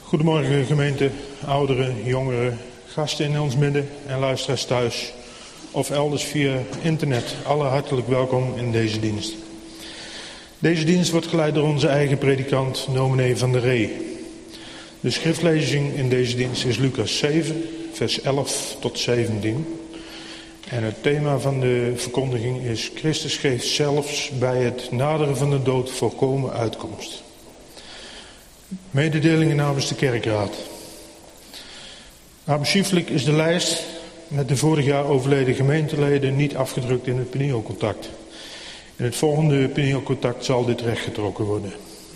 Goedemorgen gemeente, ouderen, jongeren, gasten in ons midden en luisteraars thuis of elders via internet. Alle hartelijk welkom in deze dienst. Deze dienst wordt geleid door onze eigen predikant, dominee Van der Ree. De schriftlezing in deze dienst is Lucas 7, vers 11 tot 17. En het thema van de verkondiging is: Christus geeft zelfs bij het naderen van de dood volkomen uitkomst. Mededelingen namens de kerkraad. Abschieflijk is de lijst met de vorig jaar overleden gemeenteleden niet afgedrukt in het Penielcontact. In het volgende Penielcontact zal dit rechtgetrokken worden.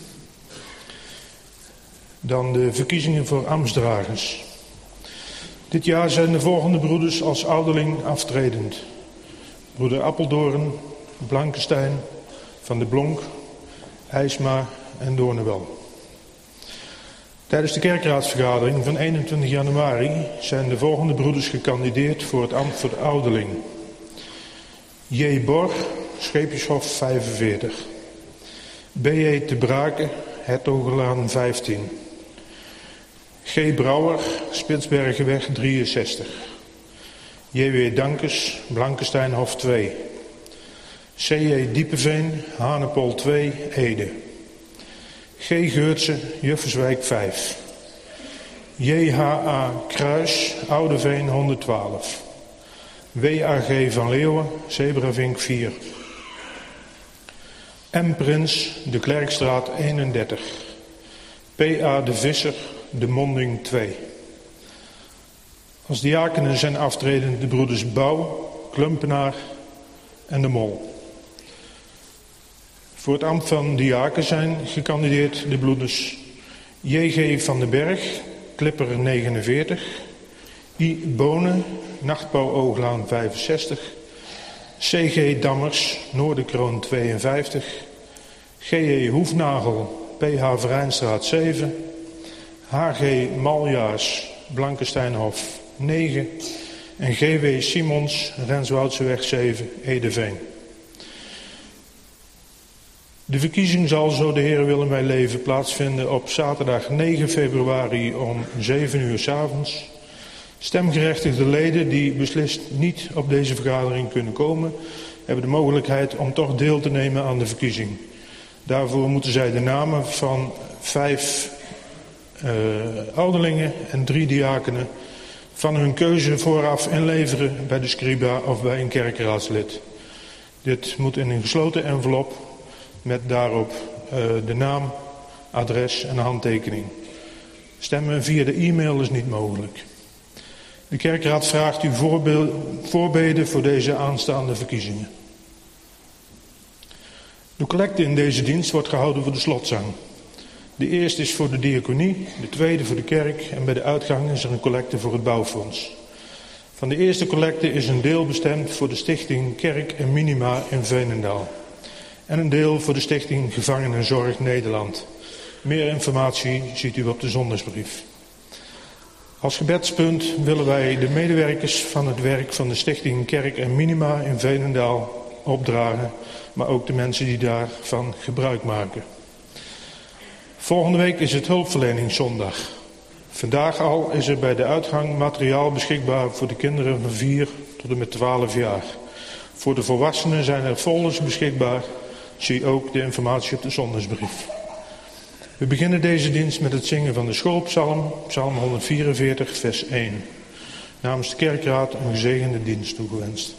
Dan de verkiezingen voor ambtsdragers. Dit jaar zijn de volgende broeders als ouderling aftredend: broeder Appeldoorn, Blankenstein, Van de Blonk, IJsma en Doornewel. Tijdens de kerkraadsvergadering van 21 januari zijn de volgende broeders gekandideerd voor het ambt voor de ouderling: J. Borg, Scheepjeshof 45. B.J. te Braken, Hertogenlaan 15. G. Brouwer, Spitsbergenweg 63. J.W. Dankes, Blankensteinhof 2. C.J. Diepeveen, Hanepol 2, Ede. G. Geurtse, Jufferswijk 5. J.H.A. Kruis, Oudeveen 112. W.A.G. van Leeuwen, Zebravink 4. M. Prins, de Klerkstraat 31. P.A. de Visser, de Monding 2. Als diakenen zijn aftredend de broeders Bouw, Klumpenaar en de Mol. Voor het ambt van diaken zijn gekandideerd de broeders J.G. van den Berg, Klipper 49, I. Bonen, Nachtbouw Ooglaan 65, C.G. Dammers, Noorderkroon 52, G.J. Hoefnagel, P.H. Vrijnstraat 7, H.G. Maljaars, Blankensteinhof 9 en G.W. Simons, Renswoudseweg 7, Edeveen. De verkiezing zal, zo de Heer willen wij leven, plaatsvinden op zaterdag 9 februari om 7 uur 's avonds. Stemgerechtigde leden die beslist niet op deze vergadering kunnen komen, hebben de mogelijkheid om toch deel te nemen aan de verkiezing. Daarvoor moeten zij de namen van 5 ouderlingen en 3 diakenen van hun keuze vooraf inleveren bij de scriba of bij een kerkraadslid. Dit moet in een gesloten envelop met daarop de naam, adres en handtekening. Stemmen via de e-mail is niet mogelijk. De kerkraad vraagt u voorbeden voor deze aanstaande verkiezingen. De collecte in deze dienst wordt gehouden voor de slotzang. De eerste is voor de diaconie, de tweede voor de kerk en bij de uitgang is er een collecte voor het bouwfonds. Van de eerste collecte is een deel bestemd voor de stichting Kerk en Minima in Veenendaal. En een deel voor de stichting Gevangenenzorg Nederland. Meer informatie ziet u op de zondagsbrief. Als gebedspunt willen wij de medewerkers van het werk van de stichting Kerk en Minima in Veenendaal opdragen, maar ook de mensen die daarvan gebruik maken. Volgende week is het hulpverleningszondag. Vandaag al is er bij de uitgang materiaal beschikbaar voor de kinderen van 4 tot en met 12 jaar. Voor de volwassenen zijn er folders beschikbaar. Zie ook de informatie op de zondagsbrief. We beginnen deze dienst met het zingen van de schoolpsalm, psalm 144, vers 1. Namens de kerkraad een gezegende dienst toegewenst.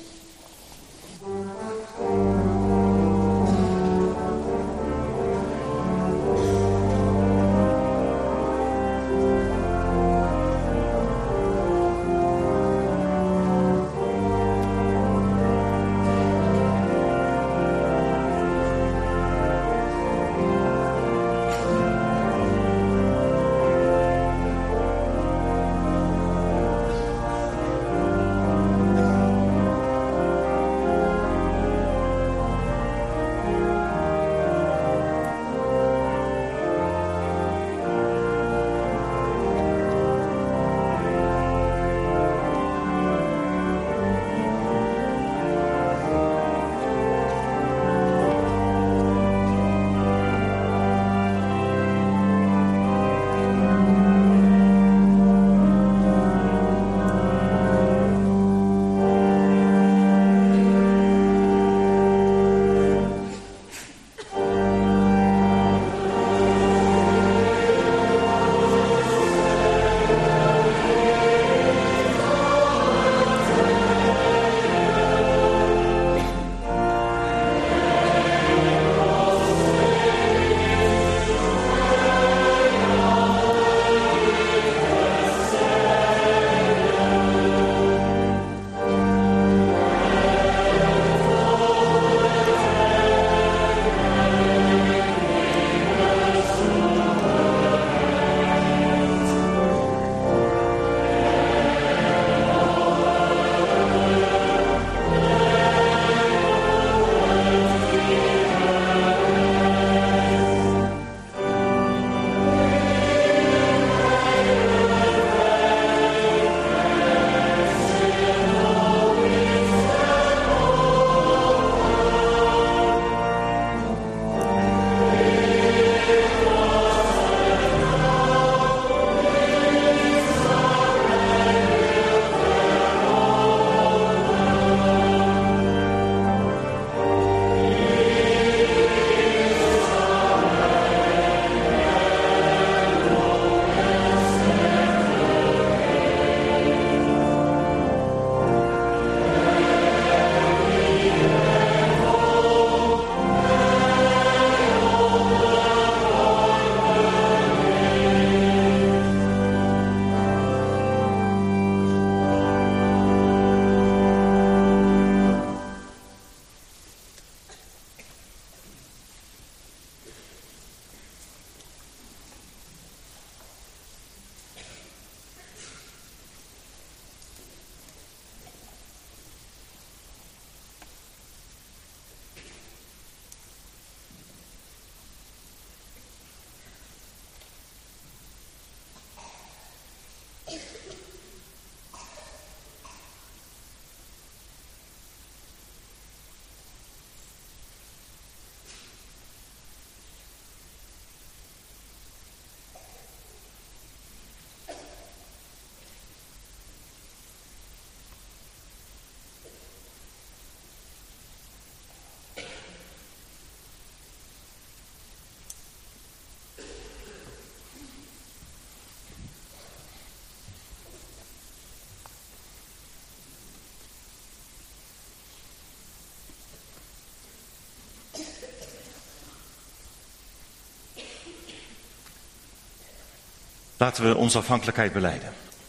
Laten we onze afhankelijkheid belijden.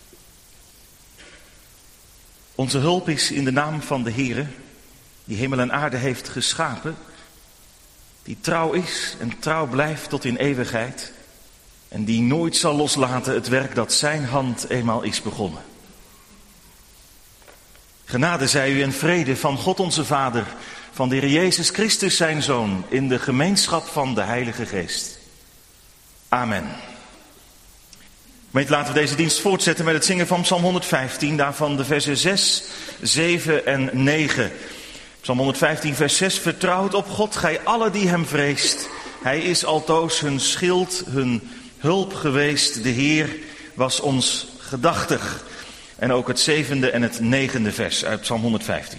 Onze hulp is in de naam van de Heere, die hemel en aarde heeft geschapen, die trouw is en trouw blijft tot in eeuwigheid en die nooit zal loslaten het werk dat zijn hand eenmaal is begonnen. Genade zij u en vrede van God onze Vader, van de Heer Jezus Christus zijn Zoon, in de gemeenschap van de Heilige Geest. Amen. Laten we deze dienst voortzetten met het zingen van Psalm 115, daarvan de versen 6, 7 en 9. Psalm 115, vers 6. Vertrouwt op God, gij alle die hem vreest. Hij is altoos hun schild, hun hulp geweest. De Heer was ons gedachtig. En ook het 7e en het 9e vers uit Psalm 115.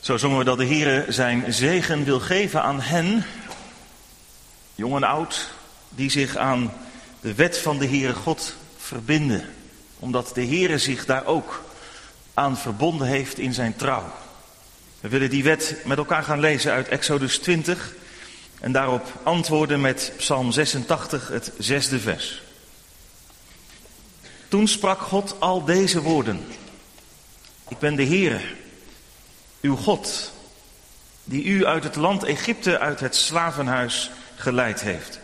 Zo zongen we dat de Heere zijn zegen wil geven aan hen, jong en oud, die zich aan de wet van de Heere God verbinden. Omdat de Heere zich daar ook aan verbonden heeft in zijn trouw. We willen die wet met elkaar gaan lezen uit Exodus 20 en daarop antwoorden met Psalm 86, het 6e vers. Toen sprak God al deze woorden. Ik ben de Heere, uw God, die u uit het land Egypte, uit het slavenhuis geleid heeft.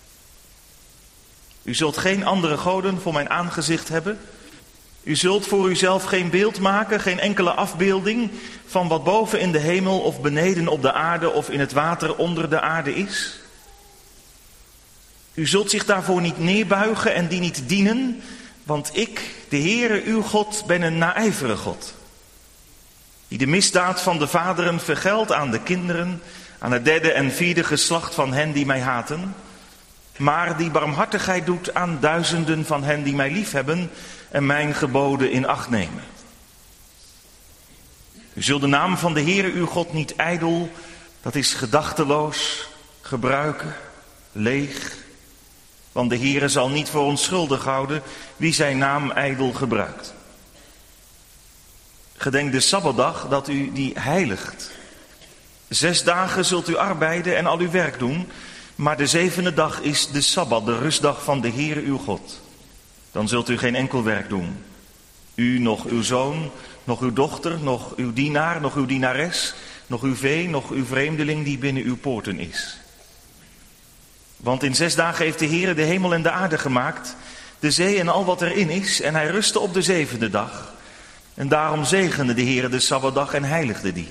U zult geen andere goden voor mijn aangezicht hebben. U zult voor uzelf geen beeld maken, geen enkele afbeelding van wat boven in de hemel of beneden op de aarde of in het water onder de aarde is. U zult zich daarvoor niet neerbuigen en die niet dienen, want ik, de Heere uw God, ben een naijverige God. Die de misdaad van de vaderen vergeldt aan de kinderen, aan het derde en vierde geslacht van hen die mij haten, maar die barmhartigheid doet aan duizenden van hen die mij liefhebben en mijn geboden in acht nemen. U zult de naam van de Heere uw God niet ijdel, dat is gedachteloos, gebruiken, leeg. Want de Heere zal niet voor onschuldig houden wie zijn naam ijdel gebruikt. Gedenk de Sabbatdag dat u die heiligt. 6 dagen zult u arbeiden en al uw werk doen, maar de 7e dag is de Sabbat, de rustdag van de Heere uw God. Dan zult u geen enkel werk doen. U, nog uw zoon, nog uw dochter, nog uw dienaar, nog uw dienares, nog uw vee, nog uw vreemdeling die binnen uw poorten is. Want in 6 dagen heeft de Heere de hemel en de aarde gemaakt, de zee en al wat erin is, en hij rustte op de 7e dag. En daarom zegende de Heere de Sabbatdag en heiligde die.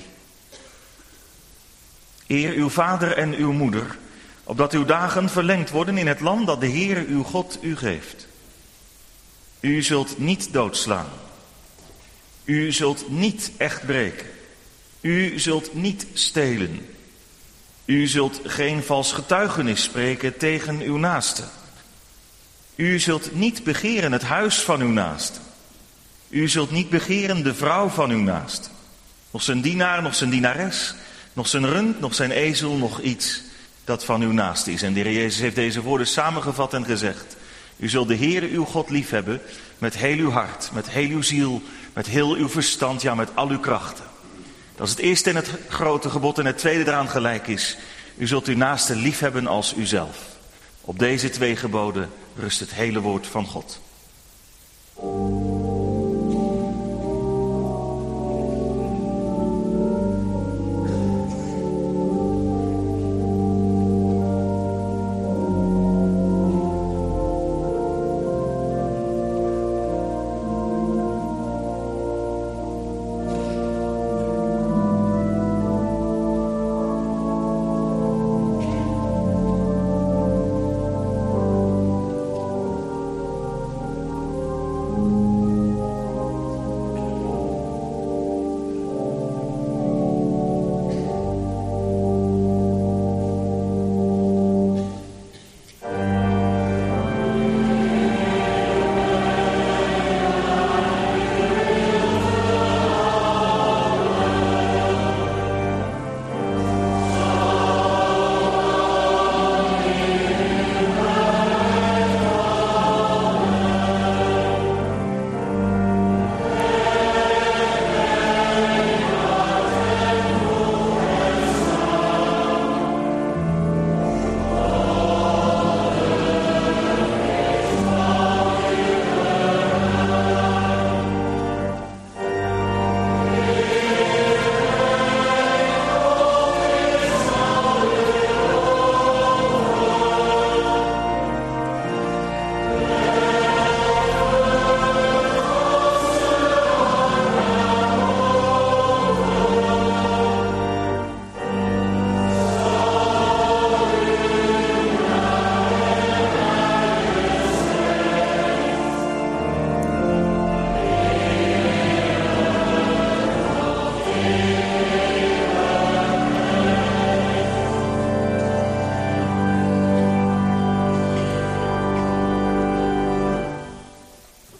Eer uw vader en uw moeder, opdat uw dagen verlengd worden in het land dat de Heere uw God u geeft. U zult niet doodslaan. U zult niet echt breken. U zult niet stelen. U zult geen vals getuigenis spreken tegen uw naaste. U zult niet begeren het huis van uw naaste. U zult niet begeren de vrouw van uw naaste. Nog zijn dienaar, nog zijn dienares, nog zijn rund, nog zijn ezel, nog iets dat van uw naaste is. En de Heer Jezus heeft deze woorden samengevat en gezegd. U zult de Heere uw God liefhebben met heel uw hart, met heel uw ziel, met heel uw verstand, ja met al uw krachten. Dat is het eerste en het grote gebod en het tweede eraan gelijk is. U zult uw naaste liefhebben als uzelf. Op deze 2 geboden rust het hele woord van God.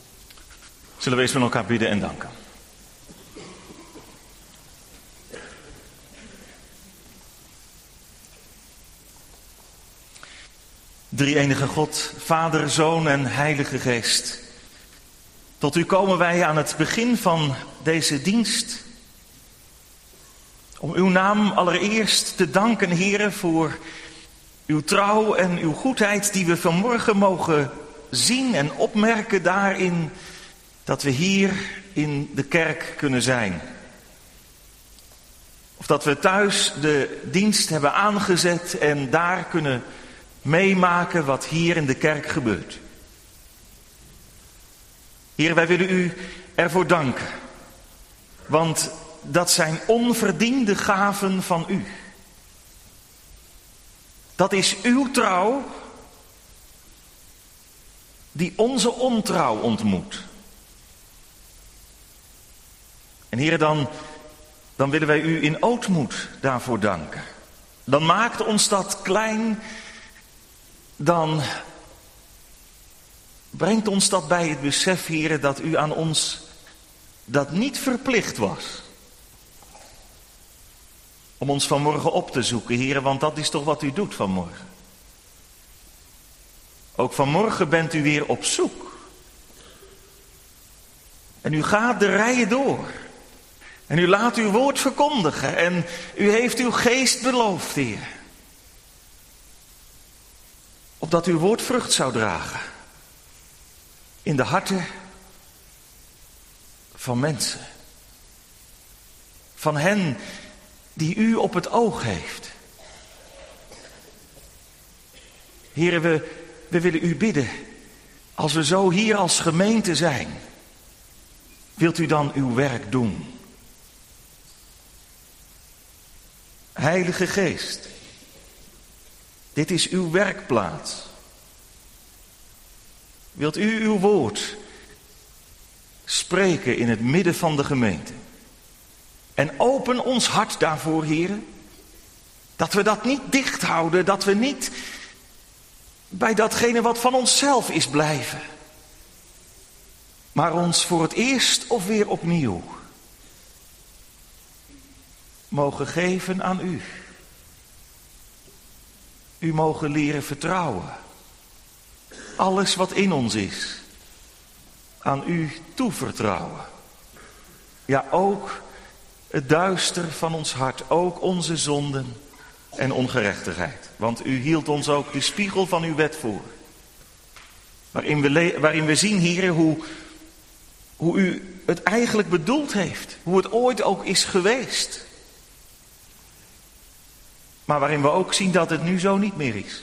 Zullen we eens met elkaar bidden en danken. Drie-enige God, Vader, Zoon en Heilige Geest. Tot u komen wij aan het begin van deze dienst. Om uw naam allereerst te danken, Heere, voor uw trouw en uw goedheid die we vanmorgen mogen zien en opmerken daarin dat we hier in de kerk kunnen zijn. Of dat we thuis de dienst hebben aangezet en daar kunnen meemaken wat hier in de kerk gebeurt. Heer, wij willen u ervoor danken, want dat zijn onverdiende gaven van u. Dat is uw trouw die onze ontrouw ontmoet. En Heer, dan willen wij u in ootmoed daarvoor danken. Dan maakt ons dat klein, dan brengt ons dat bij het besef, Heer, dat u aan ons dat niet verplicht was. Om ons vanmorgen op te zoeken, Heer, want dat is toch wat u doet vanmorgen. Ook vanmorgen bent u weer op zoek. En u gaat de rijen door. En u laat uw woord verkondigen. En u heeft uw geest beloofd, Heer. Opdat uw woord vrucht zou dragen. In de harten van mensen. Van hen die u op het oog heeft. Heere, we willen u bidden. Als we zo hier als gemeente zijn. Wilt u dan uw werk doen? Heilige Geest, dit is uw werkplaats. Wilt u uw woord spreken in het midden van de gemeente? En open ons hart daarvoor, heren. Dat we dat niet dicht houden, dat we niet bij datgene wat van onszelf is blijven. Maar ons voor het eerst of weer opnieuw mogen geven aan u. U mogen leren vertrouwen. Alles wat in ons is, aan u toevertrouwen. Ja, ook het duister van ons hart, ook onze zonden en ongerechtigheid. Want u hield ons ook de spiegel van uw wet voor. Waarin we zien, Heere, hoe u het eigenlijk bedoeld heeft. Hoe het ooit ook is geweest. Maar waarin we ook zien dat het nu zo niet meer is.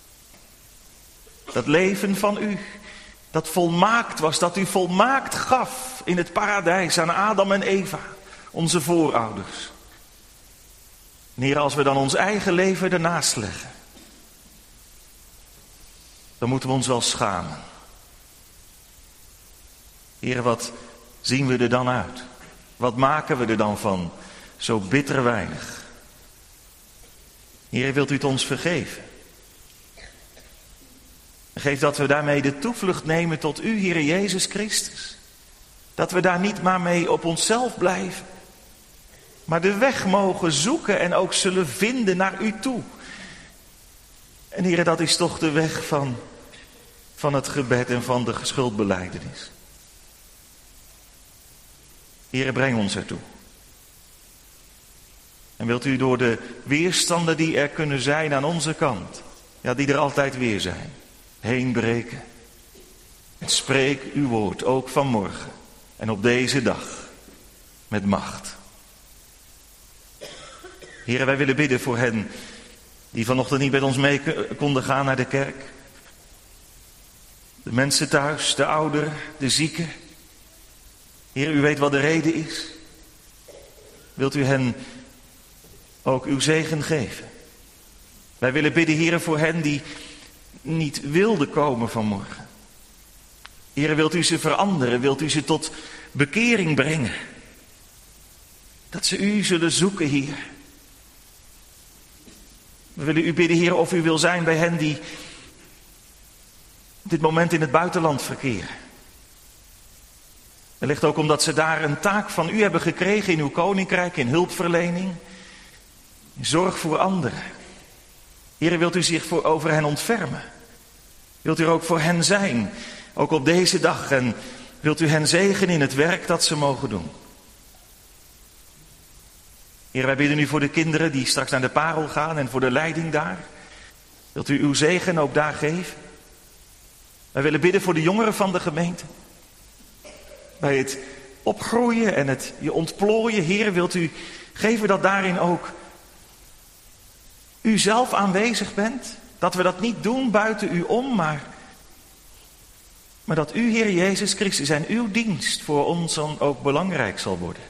Dat leven van u, dat volmaakt was, dat u volmaakt gaf in het paradijs aan Adam en Eva, onze voorouders. En Heer, als we dan ons eigen leven ernaast leggen, dan moeten we ons wel schamen. Heer, wat zien we er dan uit? Wat maken we er dan van? Zo bitter weinig. Heer, wilt u het ons vergeven? Geef dat we daarmee de toevlucht nemen tot u, Heer Jezus Christus. Dat we daar niet maar mee op onszelf blijven. Maar de weg mogen zoeken en ook zullen vinden naar u toe. En Heer, dat is toch de weg van het gebed en van de schuldbelijdenis. Heer, breng ons ertoe. En wilt u door de weerstanden die er kunnen zijn aan onze kant, ja, die er altijd weer zijn, heen breken. En spreek uw woord ook vanmorgen en op deze dag met macht. Heren, wij willen bidden voor hen die vanochtend niet met ons mee konden gaan naar de kerk. De mensen thuis, de ouderen, de zieken. Heer, u weet wat de reden is. Wilt u hen ook uw zegen geven? Wij willen bidden, Heer, voor hen die niet wilden komen vanmorgen. Heer, wilt u ze veranderen? Wilt u ze tot bekering brengen? Dat ze u zullen zoeken, Heer. We willen u bidden, Heer, of u wil zijn bij hen die op dit moment in het buitenland verkeren. Wellicht ook omdat ze daar een taak van u hebben gekregen in uw koninkrijk, in hulpverlening, in zorg voor anderen. Heer, wilt u zich over hen ontfermen? Wilt u er ook voor hen zijn, ook op deze dag. En wilt u hen zegenen in het werk dat ze mogen doen. Heer, wij bidden u voor de kinderen die straks naar de Parel gaan en voor de leiding daar. Wilt u uw zegen ook daar geven? Wij willen bidden voor de jongeren van de gemeente. Bij het opgroeien en het je ontplooien, Heer, wilt u geven dat daarin ook u zelf aanwezig bent. Dat we dat niet doen buiten u om, maar dat u, Heer Jezus Christus, en uw dienst voor ons dan ook belangrijk zal worden.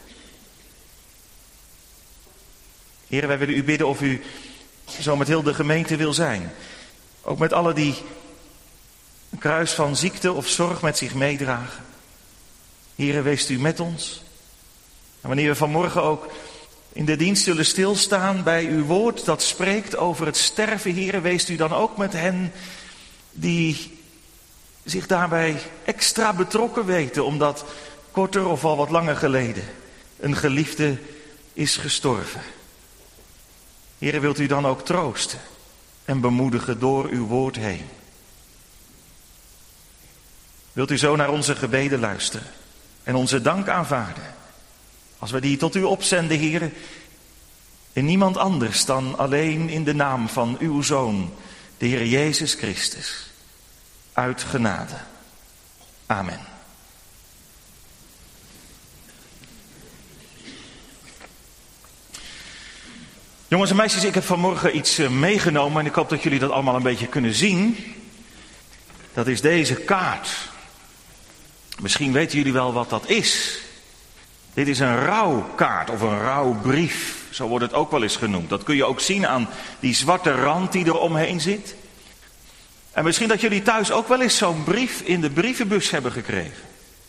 Heer, wij willen u bidden of u zo met heel de gemeente wil zijn. Ook met allen die een kruis van ziekte of zorg met zich meedragen. Heer, wees u met ons. En wanneer we vanmorgen ook in de dienst zullen stilstaan bij uw woord dat spreekt over het sterven, Heer, wees u dan ook met hen die zich daarbij extra betrokken weten, omdat korter of al wat langer geleden een geliefde is gestorven. Heer, wilt u dan ook troosten en bemoedigen door uw woord heen. Wilt u zo naar onze gebeden luisteren en onze dank aanvaarden, als we die tot u opzenden, Heer, in niemand anders dan alleen in de naam van uw Zoon, de Heer Jezus Christus, uit genade. Amen. Jongens en meisjes, ik heb vanmorgen iets meegenomen en ik hoop dat jullie dat allemaal een beetje kunnen zien. Dat is deze kaart. Misschien weten jullie wel wat dat is. Dit is een rouwkaart of een rouwbrief. Zo wordt het ook wel eens genoemd. Dat kun je ook zien aan die zwarte rand die er omheen zit. En misschien dat jullie thuis ook wel eens zo'n brief in de brievenbus hebben gekregen.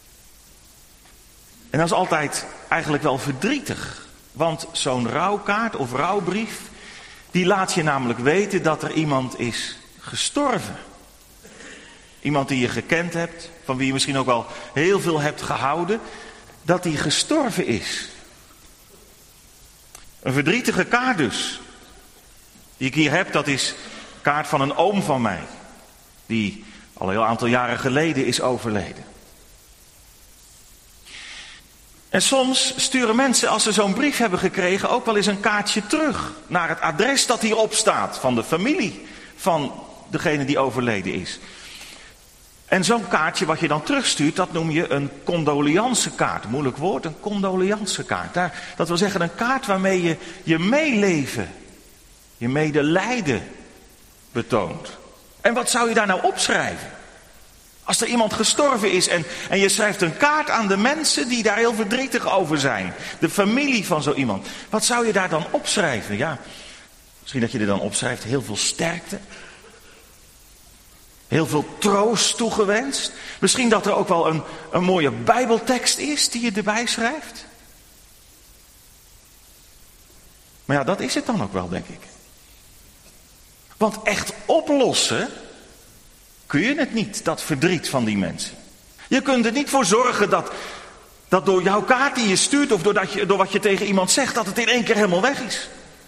En dat is altijd eigenlijk wel verdrietig. Want zo'n rouwkaart of rouwbrief, die laat je namelijk weten dat er iemand is gestorven. Iemand die je gekend hebt, van wie je misschien ook wel heel veel hebt gehouden, dat die gestorven is. Een verdrietige kaart dus, die ik hier heb, dat is een kaart van een oom van mij, die al een heel aantal jaren geleden is overleden. En soms sturen mensen, als ze zo'n brief hebben gekregen, ook wel eens een kaartje terug naar het adres dat hierop staat, van de familie van degene die overleden is. En zo'n kaartje wat je dan terugstuurt, dat noem je een condoliancekaart. Moeilijk woord, een condoliancekaart. Dat wil zeggen een kaart waarmee je je meeleven, je medelijden betoont. En wat zou je daar nou opschrijven? Als er iemand gestorven is en je schrijft een kaart aan de mensen die daar heel verdrietig over zijn. De familie van zo iemand. Wat zou je daar dan opschrijven? Ja, misschien dat je er dan opschrijft heel veel sterkte. Heel veel troost toegewenst. Misschien dat er ook wel een mooie Bijbeltekst is die je erbij schrijft. Maar ja, dat is het dan ook wel, denk ik. Want echt oplossen kun je het niet, dat verdriet van die mensen. Je kunt er niet voor zorgen dat door jouw kaart die je stuurt of door wat je tegen iemand zegt, dat het in één keer helemaal weg is.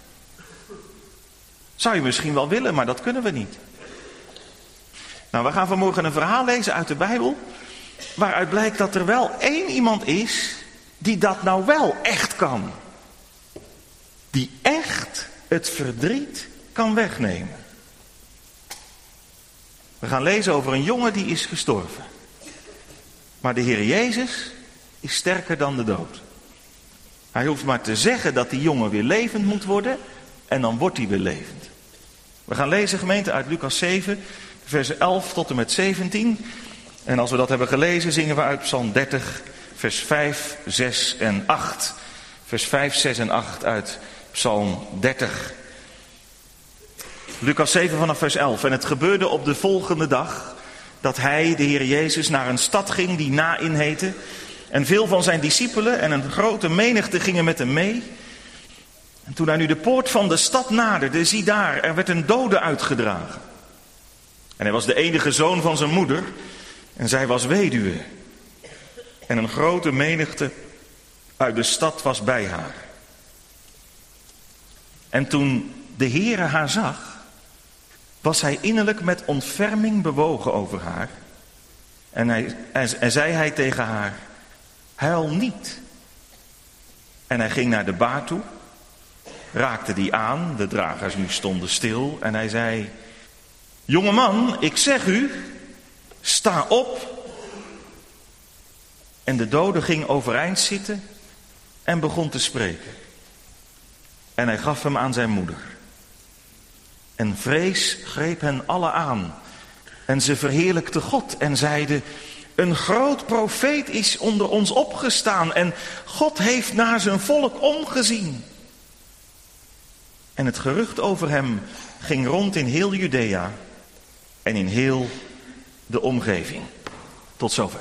Zou je misschien wel willen, maar dat kunnen we niet. Nou, we gaan vanmorgen een verhaal lezen uit de Bijbel, waaruit blijkt dat er wel één iemand is die dat nou wel echt kan. Die echt het verdriet kan wegnemen. We gaan lezen over een jongen die is gestorven. Maar de Heer Jezus is sterker dan de dood. Hij hoeft maar te zeggen dat die jongen weer levend moet worden en dan wordt hij weer levend. We gaan lezen, gemeente, uit Lucas 7, versen 11 tot en met 17. En als we dat hebben gelezen, zingen we uit Psalm 30, vers 5, 6 en 8. Vers 5, 6 en 8 uit Psalm 30. Lucas 7 vanaf vers 11. En het gebeurde op de volgende dag dat hij, de Heer Jezus, naar een stad ging die Naïn heette. En veel van zijn discipelen en een grote menigte gingen met hem mee. En toen hij nu de poort van de stad naderde, zie daar, er werd een dode uitgedragen. En hij was de enige zoon van zijn moeder en zij was weduwe. En een grote menigte uit de stad was bij haar. En toen de Heere haar zag, was hij innerlijk met ontferming bewogen over haar. En zei hij tegen haar, huil niet. En hij ging naar de baar toe, raakte die aan, de dragers nu stonden stil. En hij zei, jongeman, ik zeg u, sta op. En de dode ging overeind zitten en begon te spreken. En hij gaf hem aan zijn moeder. En vrees greep hen allen aan. En ze verheerlijkten God en zeiden, een groot profeet is onder ons opgestaan en God heeft naar zijn volk omgezien. En het gerucht over hem ging rond in heel Judea en in heel de omgeving. Tot zover.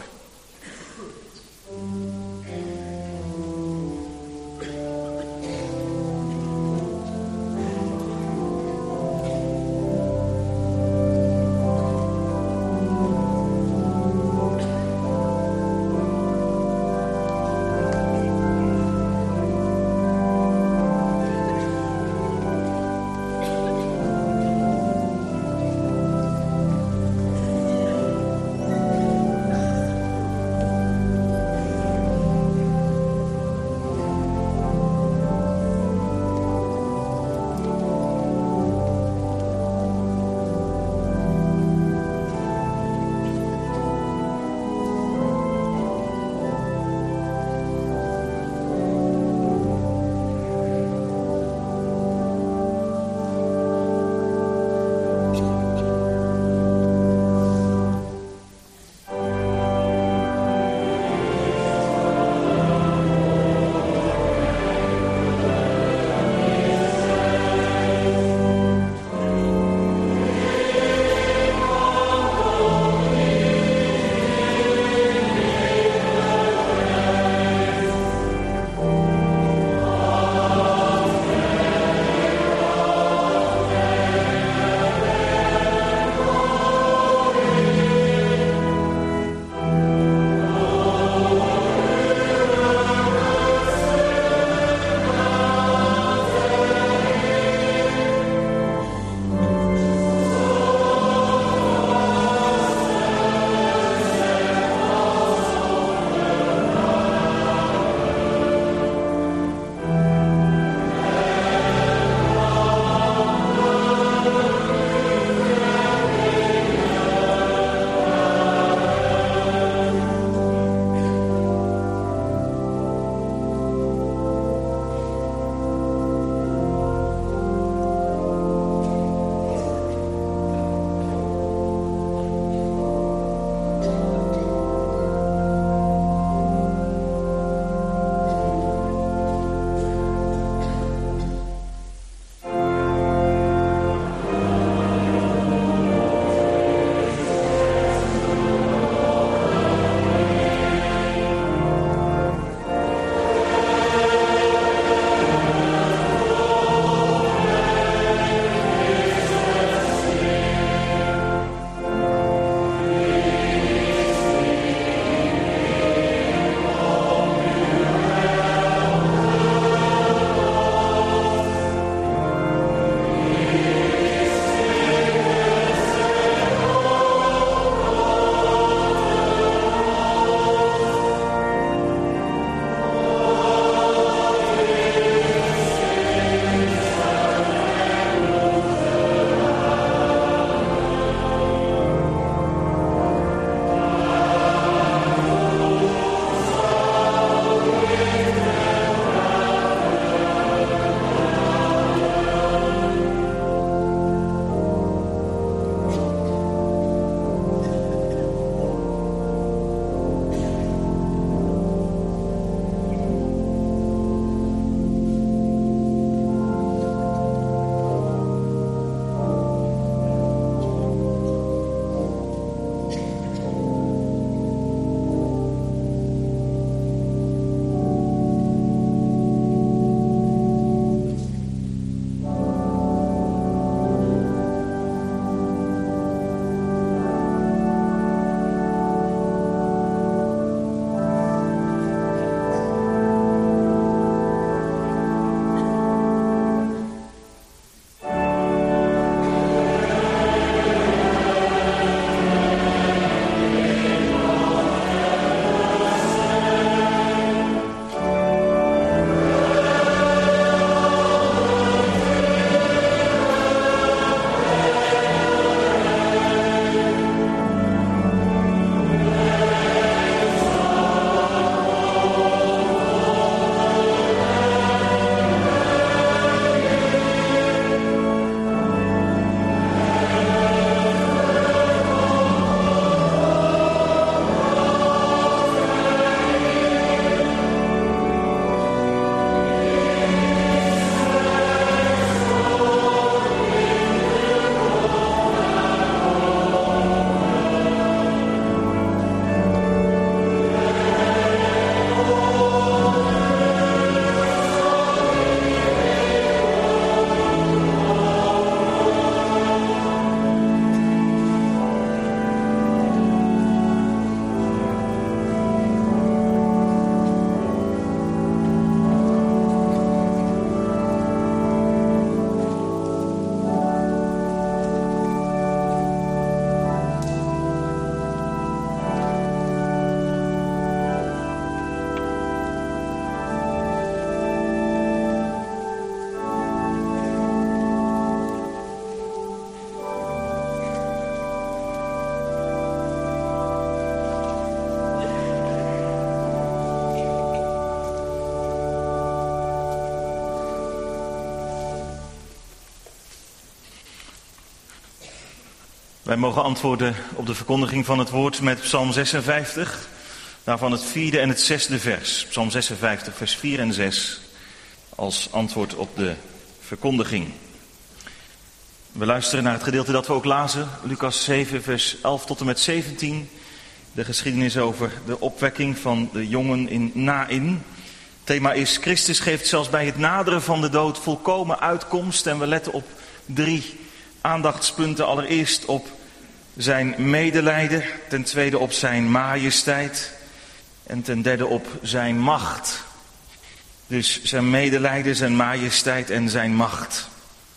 Wij mogen antwoorden op de verkondiging van het woord met Psalm 56, daarvan het 4e en het 6e vers. Psalm 56, vers 4 en 6, als antwoord op de verkondiging. We luisteren naar het gedeelte dat we ook lazen, Lucas 7, vers 11 tot en met 17. De geschiedenis over de opwekking van de jongen in Nain. Het thema is: Christus geeft zelfs bij het naderen van de dood volkomen uitkomst. En we letten op 3 aandachtspunten. Allereerst op zijn medelijden, ten tweede op zijn majesteit en ten derde op zijn macht. Dus zijn medelijden, zijn majesteit en zijn macht.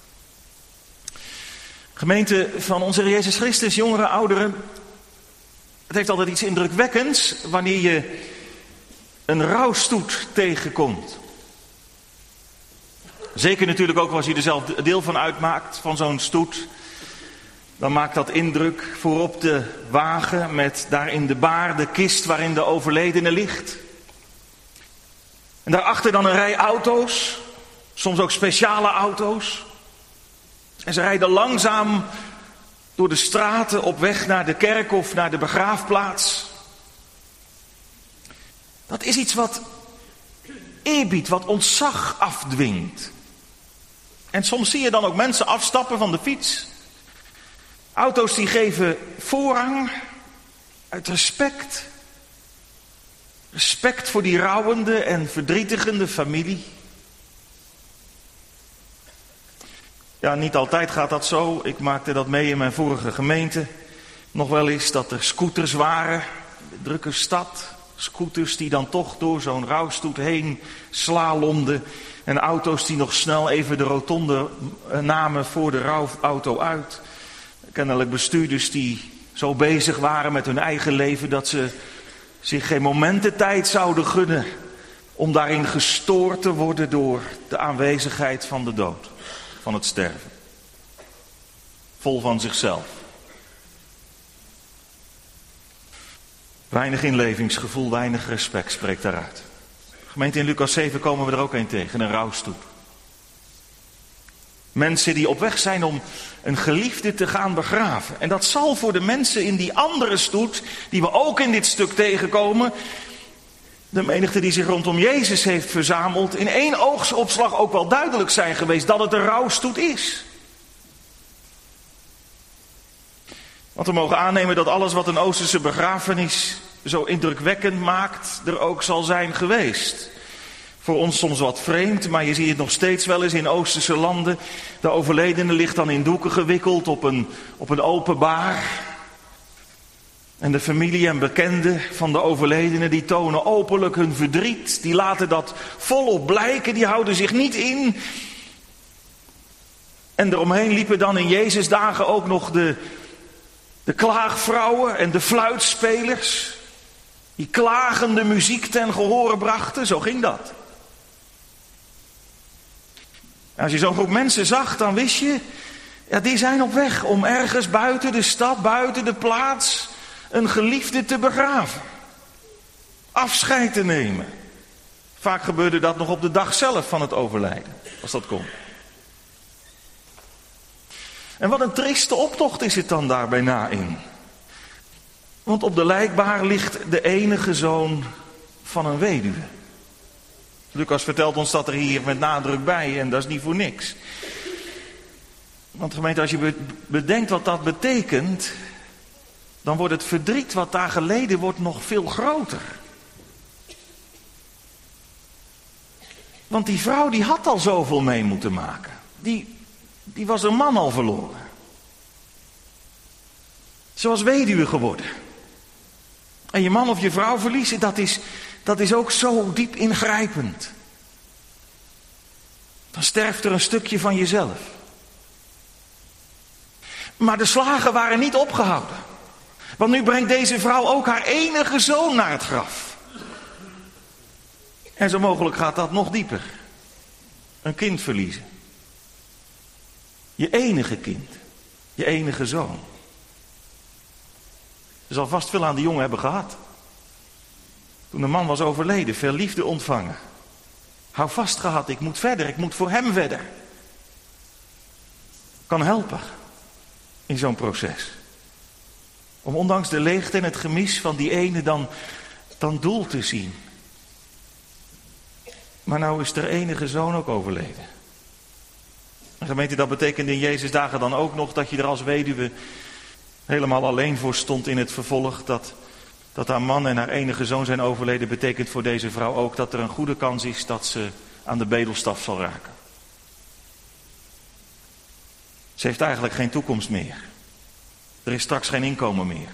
Gemeente van onze Heer Jezus Christus, jongeren, ouderen. Het heeft altijd iets indrukwekkends wanneer je een rouwstoet tegenkomt. Zeker natuurlijk ook als je er zelf deel van uitmaakt, van zo'n stoet. Dan maakt dat indruk. Voorop de wagen met daarin de baar, de kist waarin de overledene ligt. En daarachter dan een rij auto's, soms ook speciale auto's. En ze rijden langzaam door de straten op weg naar de kerk of naar de begraafplaats. Dat is iets wat eerbied, wat ontzag afdwingt. En soms zie je dan ook mensen afstappen van de fiets. Auto's die geven voorrang uit respect. Respect voor die rouwende en verdrietigende familie. Ja, niet altijd gaat dat zo. Ik maakte dat mee in mijn vorige gemeente. Nog wel eens dat er scooters waren. De drukke stad. Scooters die dan toch door zo'n rouwstoet heen slalomden. En auto's die nog snel even de rotonde namen voor de rouwauto uit. Kennelijk bestuurders die zo bezig waren met hun eigen leven dat ze zich geen momententijd zouden gunnen om daarin gestoord te worden door de aanwezigheid van de dood, van het sterven. Vol van zichzelf. Weinig inlevingsgevoel, weinig respect spreekt daaruit. Gemeente, in Lucas 7 komen we er ook een tegen, een rouwstoet. Mensen die op weg zijn om een geliefde te gaan begraven. En dat zal voor de mensen in die andere stoet, die we ook in dit stuk tegenkomen, de menigte die zich rondom Jezus heeft verzameld, in één oogopslag ook wel duidelijk zijn geweest dat het een rouwstoet is. Want we mogen aannemen dat alles wat een Oosterse begrafenis zo indrukwekkend maakt, er ook zal zijn geweest. Voor ons soms wat vreemd, maar je ziet het nog steeds wel eens in Oosterse landen. De overledene ligt dan in doeken gewikkeld op een open baar. En de familie en bekenden van de overledene die tonen openlijk hun verdriet. Die laten dat volop blijken, die houden zich niet in. En eromheen liepen dan in Jezus' dagen ook nog de klaagvrouwen en de fluitspelers. Die klagende muziek ten gehore brachten, zo ging dat. Als je zo'n groep mensen zag, dan wist je, ja, die zijn op weg om ergens buiten de stad, buiten de plaats, een geliefde te begraven. Afscheid te nemen. Vaak gebeurde dat nog op de dag zelf van het overlijden, als dat kon. En wat een trieste optocht is het dan daarbij Nain. Want op de lijkbaar ligt de enige zoon van een weduwe. Lucas vertelt ons dat er hier met nadruk bij, en dat is niet voor niks. Want gemeente, als je bedenkt wat dat betekent, dan wordt het verdriet wat daar geleden wordt nog veel groter. Want die vrouw die had al zoveel mee moeten maken. Die was een man al verloren. Ze was weduwe geworden. En je man of je vrouw verliezen, dat is ook zo diep ingrijpend. Dan sterft er een stukje van jezelf. Maar de slagen waren niet opgehouden. Want nu brengt deze vrouw ook haar enige zoon naar het graf. En zo mogelijk gaat dat nog dieper. Een kind verliezen. Je enige kind. Je enige zoon. Ze zal vast veel aan die jongen hebben gehad. Toen de man was overleden, veel liefde ontvangen. Hou vast gehad, ik moet verder, ik moet voor hem verder. Kan helpen in zo'n proces. Om ondanks de leegte en het gemis van die ene dan doel te zien. Maar nou is er enige zoon ook overleden. En gemeente, dat betekende in Jezus' dagen dan ook nog dat je er als weduwe helemaal alleen voor stond in het vervolg. Dat haar man en haar enige zoon zijn overleden, betekent voor deze vrouw ook dat er een goede kans is dat ze aan de bedelstaf zal raken. Ze heeft eigenlijk geen toekomst meer. Er is straks geen inkomen meer.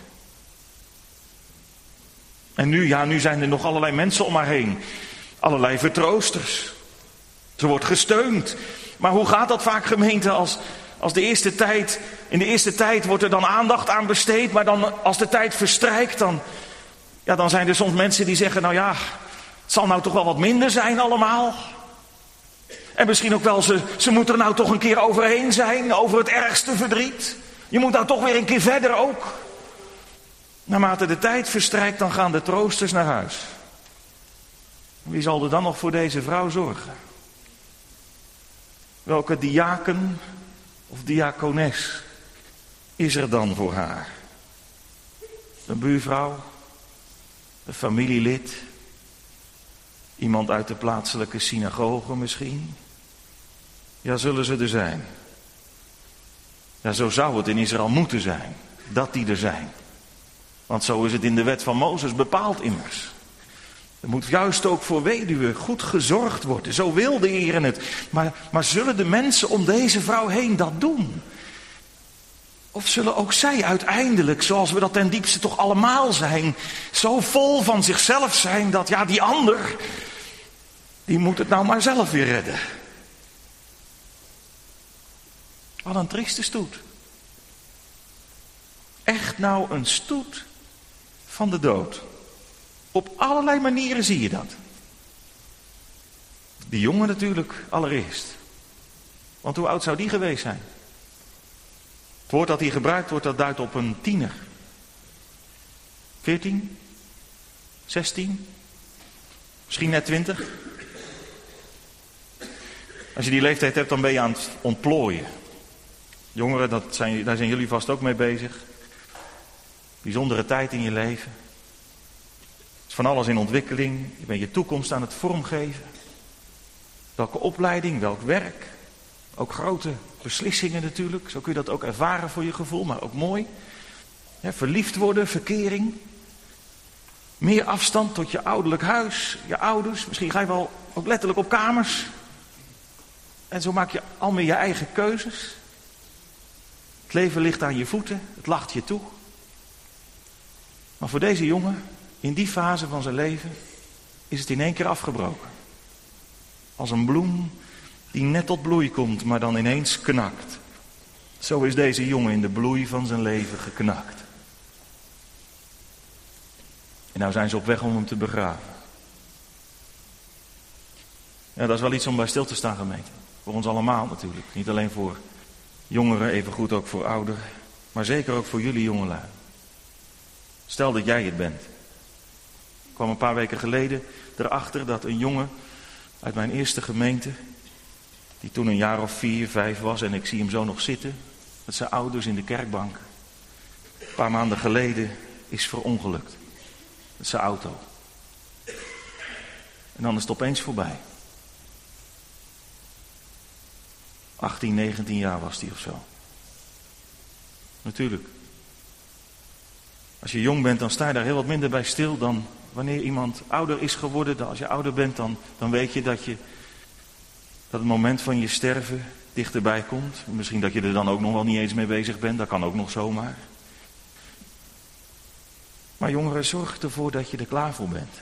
En nu zijn er nog allerlei mensen om haar heen. Allerlei vertroosters. Ze wordt gesteund. Maar hoe gaat dat vaak, gemeente, als in de eerste tijd wordt er dan aandacht aan besteed, maar dan als de tijd verstrijkt, dan zijn er soms mensen die zeggen, nou ja, het zal nou toch wel wat minder zijn allemaal. En misschien ook wel, ze moeten er nou toch een keer overheen zijn, over het ergste verdriet. Je moet nou toch weer een keer verder ook. Naarmate de tijd verstrijkt, dan gaan de troosters naar huis. Wie zal er dan nog voor deze vrouw zorgen? Welke diaken of diakones is er dan voor haar? Een buurvrouw? Een familielid? Iemand uit de plaatselijke synagoge misschien? Ja, zullen ze er zijn? Ja, zo zou het in Israël moeten zijn. Dat die er zijn. Want zo is het in de wet van Mozes bepaald immers. Er moet juist ook voor weduwen goed gezorgd worden. Zo wil de Heer het. Maar zullen de mensen om deze vrouw heen dat doen? Of zullen ook zij uiteindelijk, zoals we dat ten diepste toch allemaal zijn, zo vol van zichzelf zijn dat ja, die ander, die moet het nou maar zelf weer redden. Wat een trieste stoet. Echt nou een stoet van de dood. Op allerlei manieren zie je dat. Die jongen natuurlijk allereerst. Want hoe oud zou die geweest zijn? Het woord dat hier gebruikt wordt, dat duidt op een tiener. 14? 16? Misschien net 20? Als je die leeftijd hebt, dan ben je aan het ontplooien. Jongeren, daar zijn jullie vast ook mee bezig. Bijzondere tijd in je leven. Er is van alles in ontwikkeling. Je bent je toekomst aan het vormgeven. Welke opleiding, welk werk. Ook grote beslissingen natuurlijk. Zo kun je dat ook ervaren voor je gevoel, maar ook mooi. Ja, verliefd worden, verkering. Meer afstand tot je ouderlijk huis, je ouders. Misschien ga je wel ook letterlijk op kamers. En zo maak je al meer je eigen keuzes. Het leven ligt aan je voeten, het lacht je toe. Maar voor deze jongen, in die fase van zijn leven, is het in één keer afgebroken. Als een bloem die net tot bloei komt, maar dan ineens knakt. Zo is deze jongen in de bloei van zijn leven geknakt. En nou zijn ze op weg om hem te begraven. Ja, dat is wel iets om bij stil te staan, gemeente. Voor ons allemaal natuurlijk. Niet alleen voor jongeren, evengoed ook voor ouderen. Maar zeker ook voor jullie jongelui. Stel dat jij het bent. Ik kwam een paar weken geleden erachter dat een jongen uit mijn eerste gemeente, die toen een jaar of 4, 5 was, en ik zie hem zo nog zitten, met zijn ouders in de kerkbank. Een paar maanden geleden is verongelukt. Met zijn auto. En dan is het opeens voorbij. 18, 19 jaar was hij of zo. Natuurlijk. Als je jong bent, dan sta je daar heel wat minder bij stil dan wanneer iemand ouder is geworden. Als je ouder bent, dan weet je dat het moment van je sterven dichterbij komt. Misschien dat je er dan ook nog wel niet eens mee bezig bent. Dat kan ook nog zomaar. Maar jongeren, zorg ervoor dat je er klaar voor bent.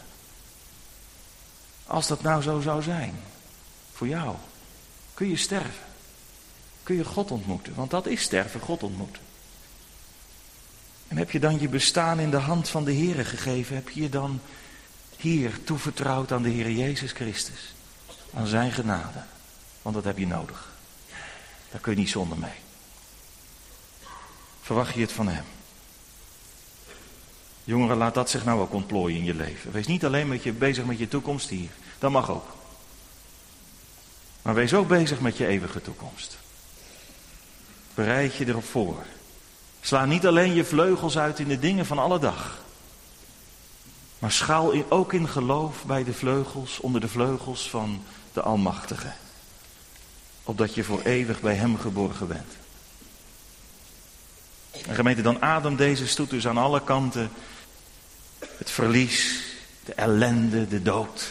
Als dat nou zo zou zijn, voor jou, kun je sterven. Kun je God ontmoeten, want dat is sterven, God ontmoeten. En heb je dan je bestaan in de hand van de Heere gegeven? Heb je je dan hier toevertrouwd aan de Heere Jezus Christus? Aan zijn genade. Want dat heb je nodig. Daar kun je niet zonder mee. Verwacht je het van hem? Jongeren, laat dat zich nou ook ontplooien in je leven. Wees niet alleen bezig met je toekomst hier. Dat mag ook. Maar wees ook bezig met je eeuwige toekomst. Bereid je erop voor. Sla niet alleen je vleugels uit in de dingen van alle dag. Maar schuil ook in geloof bij de vleugels, onder de vleugels van de Almachtige. Opdat je voor eeuwig bij hem geborgen bent. En gemeente, dan ademt deze stoet dus aan alle kanten het verlies, de ellende, de dood.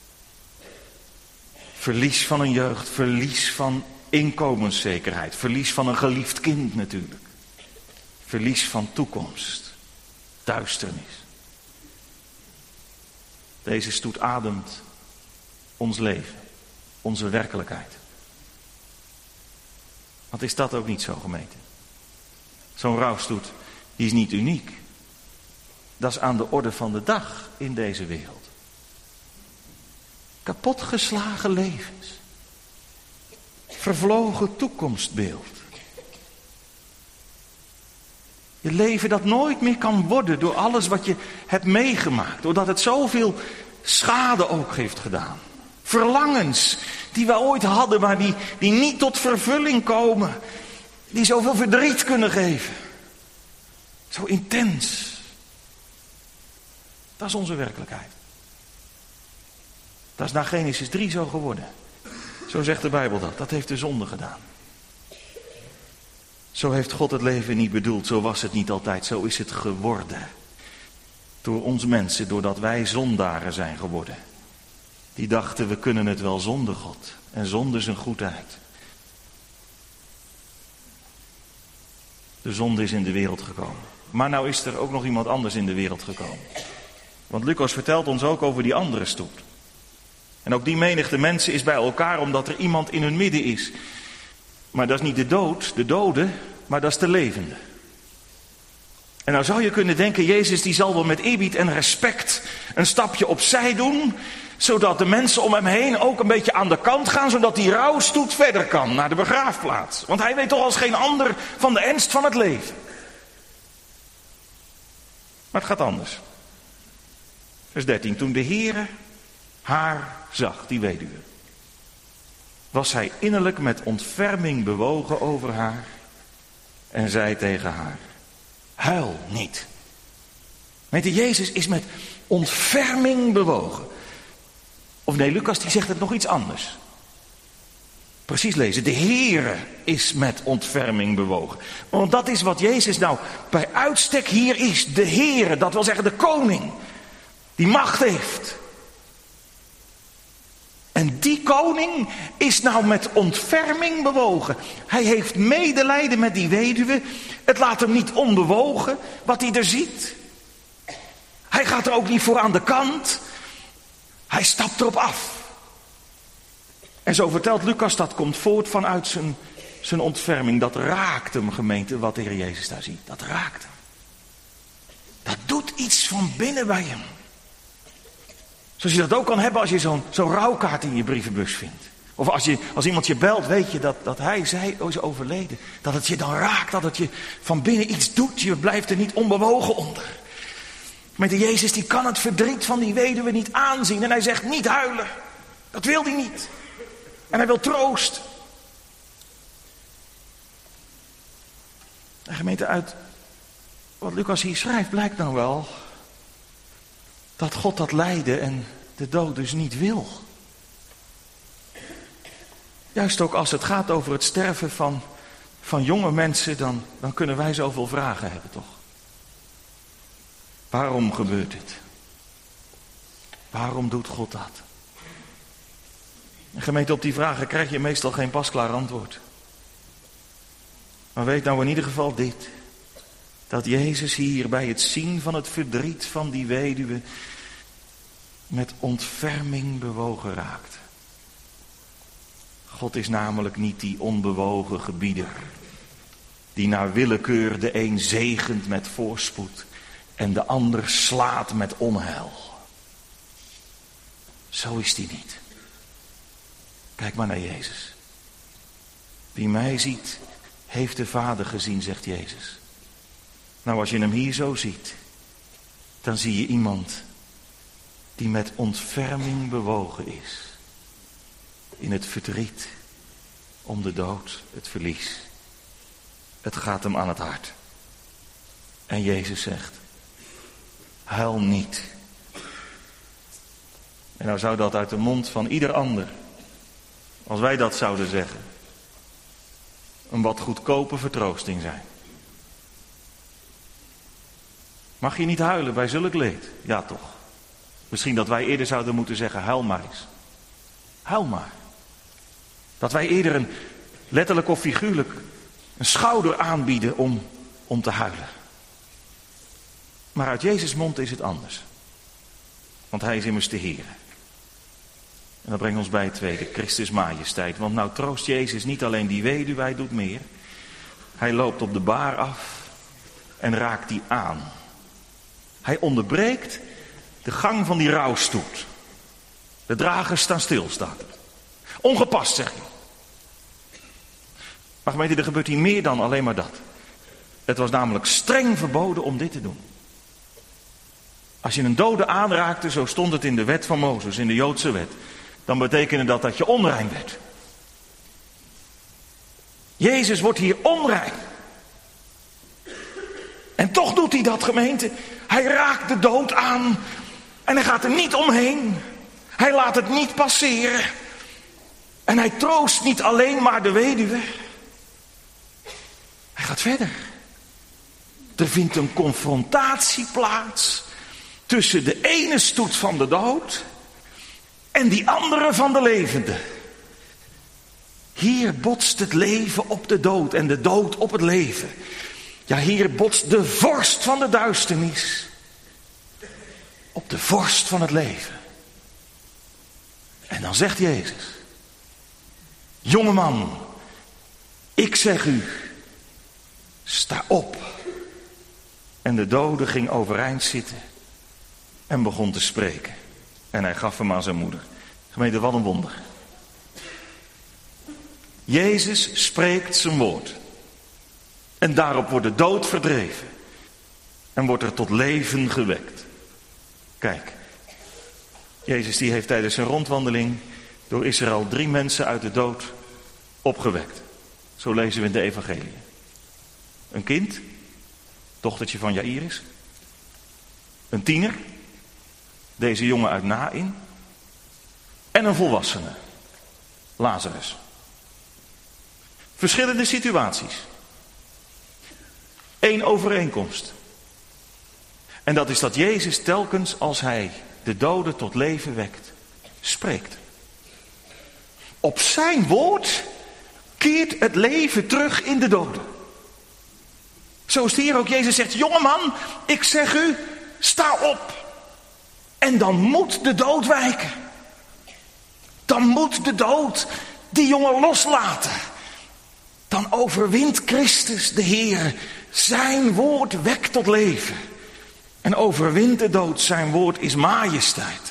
Verlies van een jeugd, verlies van inkomenszekerheid, verlies van een geliefd kind natuurlijk. Verlies van toekomst, duisternis. Deze stoet ademt ons leven, onze werkelijkheid. Want is dat ook niet zo, gemeente? Zo'n rouwstoet, die is niet uniek. Dat is aan de orde van de dag in deze wereld. Kapotgeslagen levens. Vervlogen toekomstbeeld. Je leven dat nooit meer kan worden door alles wat je hebt meegemaakt. Doordat het zoveel schade ook heeft gedaan. Verlangens die we ooit hadden, maar die niet tot vervulling komen. Die zoveel verdriet kunnen geven. Zo intens. Dat is onze werkelijkheid. Dat is na Genesis 3 zo geworden. Zo zegt de Bijbel dat. Dat heeft de zonde gedaan. Zo heeft God het leven niet bedoeld. Zo was het niet altijd. Zo is het geworden. Door ons mensen. Doordat wij zondaren zijn geworden. Die dachten, we kunnen het wel zonder God. En zonder zijn goedheid. De zonde is in de wereld gekomen. Maar nou is er ook nog iemand anders in de wereld gekomen. Want Lucas vertelt ons ook over die andere stoet. En ook die menigte mensen is bij elkaar omdat er iemand in hun midden is. Maar dat is niet de dode, maar dat is de levende. En nou zou je kunnen denken, Jezus die zal wel met eerbied en respect een stapje opzij doen. Zodat de mensen om hem heen ook een beetje aan de kant gaan. Zodat die rouwstoet verder kan naar de begraafplaats. Want hij weet toch als geen ander van de ernst van het leven. Maar het gaat anders. Vers 13. Toen de Heere haar zag, die weduwe, was hij innerlijk met ontferming bewogen over haar. En zei tegen haar, huil niet. Weet je, Jezus is met ontferming bewogen. Of nee, Lucas die zegt het nog iets anders. Precies lezen, de Heere is met ontferming bewogen. Want dat is wat Jezus nou bij uitstek hier is. De Heere, dat wil zeggen de koning. Die macht heeft. En die koning is nou met ontferming bewogen. Hij heeft medelijden met die weduwe. Het laat hem niet onbewogen wat hij er ziet. Hij gaat er ook niet voor aan de kant. Hij stapt erop af. En zo vertelt Lucas, dat komt voort vanuit zijn ontferming. Dat raakt hem, gemeente, wat de Heer Jezus daar ziet. Dat raakt hem. Dat doet iets van binnen bij hem. Zoals je dat ook kan hebben als je zo'n rouwkaart in je brievenbus vindt. Of als iemand je belt, weet je dat hij, zij is overleden. Dat het je dan raakt, dat het je van binnen iets doet. Je blijft er niet onbewogen onder. Maar de Jezus die kan het verdriet van die weduwe niet aanzien. En hij zegt niet huilen. Dat wil hij niet. En hij wil troost. En gemeente, uit wat Lucas hier schrijft blijkt nou wel dat God dat lijden en de dood dus niet wil. Juist ook als het gaat over het sterven van jonge mensen, dan kunnen wij zoveel vragen hebben, toch? Waarom gebeurt dit? Waarom doet God dat? En gemeente, op die vragen krijg je meestal geen pasklaar antwoord. Maar weet nou in ieder geval dit. Dat Jezus hier bij het zien van het verdriet van die weduwe met ontferming bewogen raakt. God is namelijk niet die onbewogen gebieder. Die naar willekeur de een zegent met voorspoed en de ander slaat met onheil. Zo is die niet. Kijk maar naar Jezus. Wie mij ziet, heeft de Vader gezien, zegt Jezus. Nou, als je hem hier zo ziet, dan zie je iemand die met ontferming bewogen is. In het verdriet om de dood, het verlies. Het gaat hem aan het hart. En Jezus zegt, huil niet. En nou zou dat uit de mond van ieder ander, als wij dat zouden zeggen, een wat goedkope vertroosting zijn. Mag je niet huilen bij zulk leed? Ja toch. Misschien dat wij eerder zouden moeten zeggen, huil maar eens. Huil maar. Dat wij eerder een, letterlijk of figuurlijk, een schouder aanbieden om te huilen. Maar uit Jezus' mond is het anders. Want hij is immers de Heer. En dat brengt ons bij het tweede, Christus Majesteit. Want nou troost Jezus niet alleen die weduwe, hij doet meer. Hij loopt op de baar af en raakt die aan. Hij onderbreekt de gang van die rouwstoet. De dragers staan stil, staat er. Ongepast, zeg je. Maar gemeente, er gebeurt hier meer dan alleen maar dat. Het was namelijk streng verboden om dit te doen. Als je een dode aanraakte, zo stond het in de wet van Mozes, in de Joodse wet, dan betekende dat je onrein werd. Jezus wordt hier onrein. En toch doet hij dat, gemeente. Hij raakt de dood aan en hij gaat er niet omheen. Hij laat het niet passeren. En hij troost niet alleen maar de weduwe. Hij gaat verder. Er vindt een confrontatie plaats tussen de ene stoet van de dood en die andere van de levende. Hier botst het leven op de dood en de dood op het leven. Ja, hier botst de vorst van de duisternis op de vorst van het leven. En dan zegt Jezus, jongeman, ik zeg u, sta op. En de dode ging overeind zitten en begon te spreken. En hij gaf hem aan zijn moeder. Gemeente, wat een wonder. Jezus spreekt zijn woord. En daarop wordt de dood verdreven. En wordt er tot leven gewekt. Kijk, Jezus die heeft tijdens zijn rondwandeling door Israël 3 mensen uit de dood opgewekt. Zo lezen we in de evangelie. Een kind, dochtertje van Jaïrus. Een tiener, deze jongen uit Naïn. En een volwassene, Lazarus. Verschillende situaties. 1 overeenkomst. En dat is dat Jezus telkens als hij de doden tot leven wekt, spreekt. Op zijn woord keert het leven terug in de doden. Zo is het hier ook. Jezus zegt, jongeman, ik zeg u, sta op. En dan moet de dood wijken. Dan moet de dood die jongen loslaten. Dan overwint Christus de Heer. Zijn woord wekt tot leven. En overwint de dood. Zijn woord is majesteit.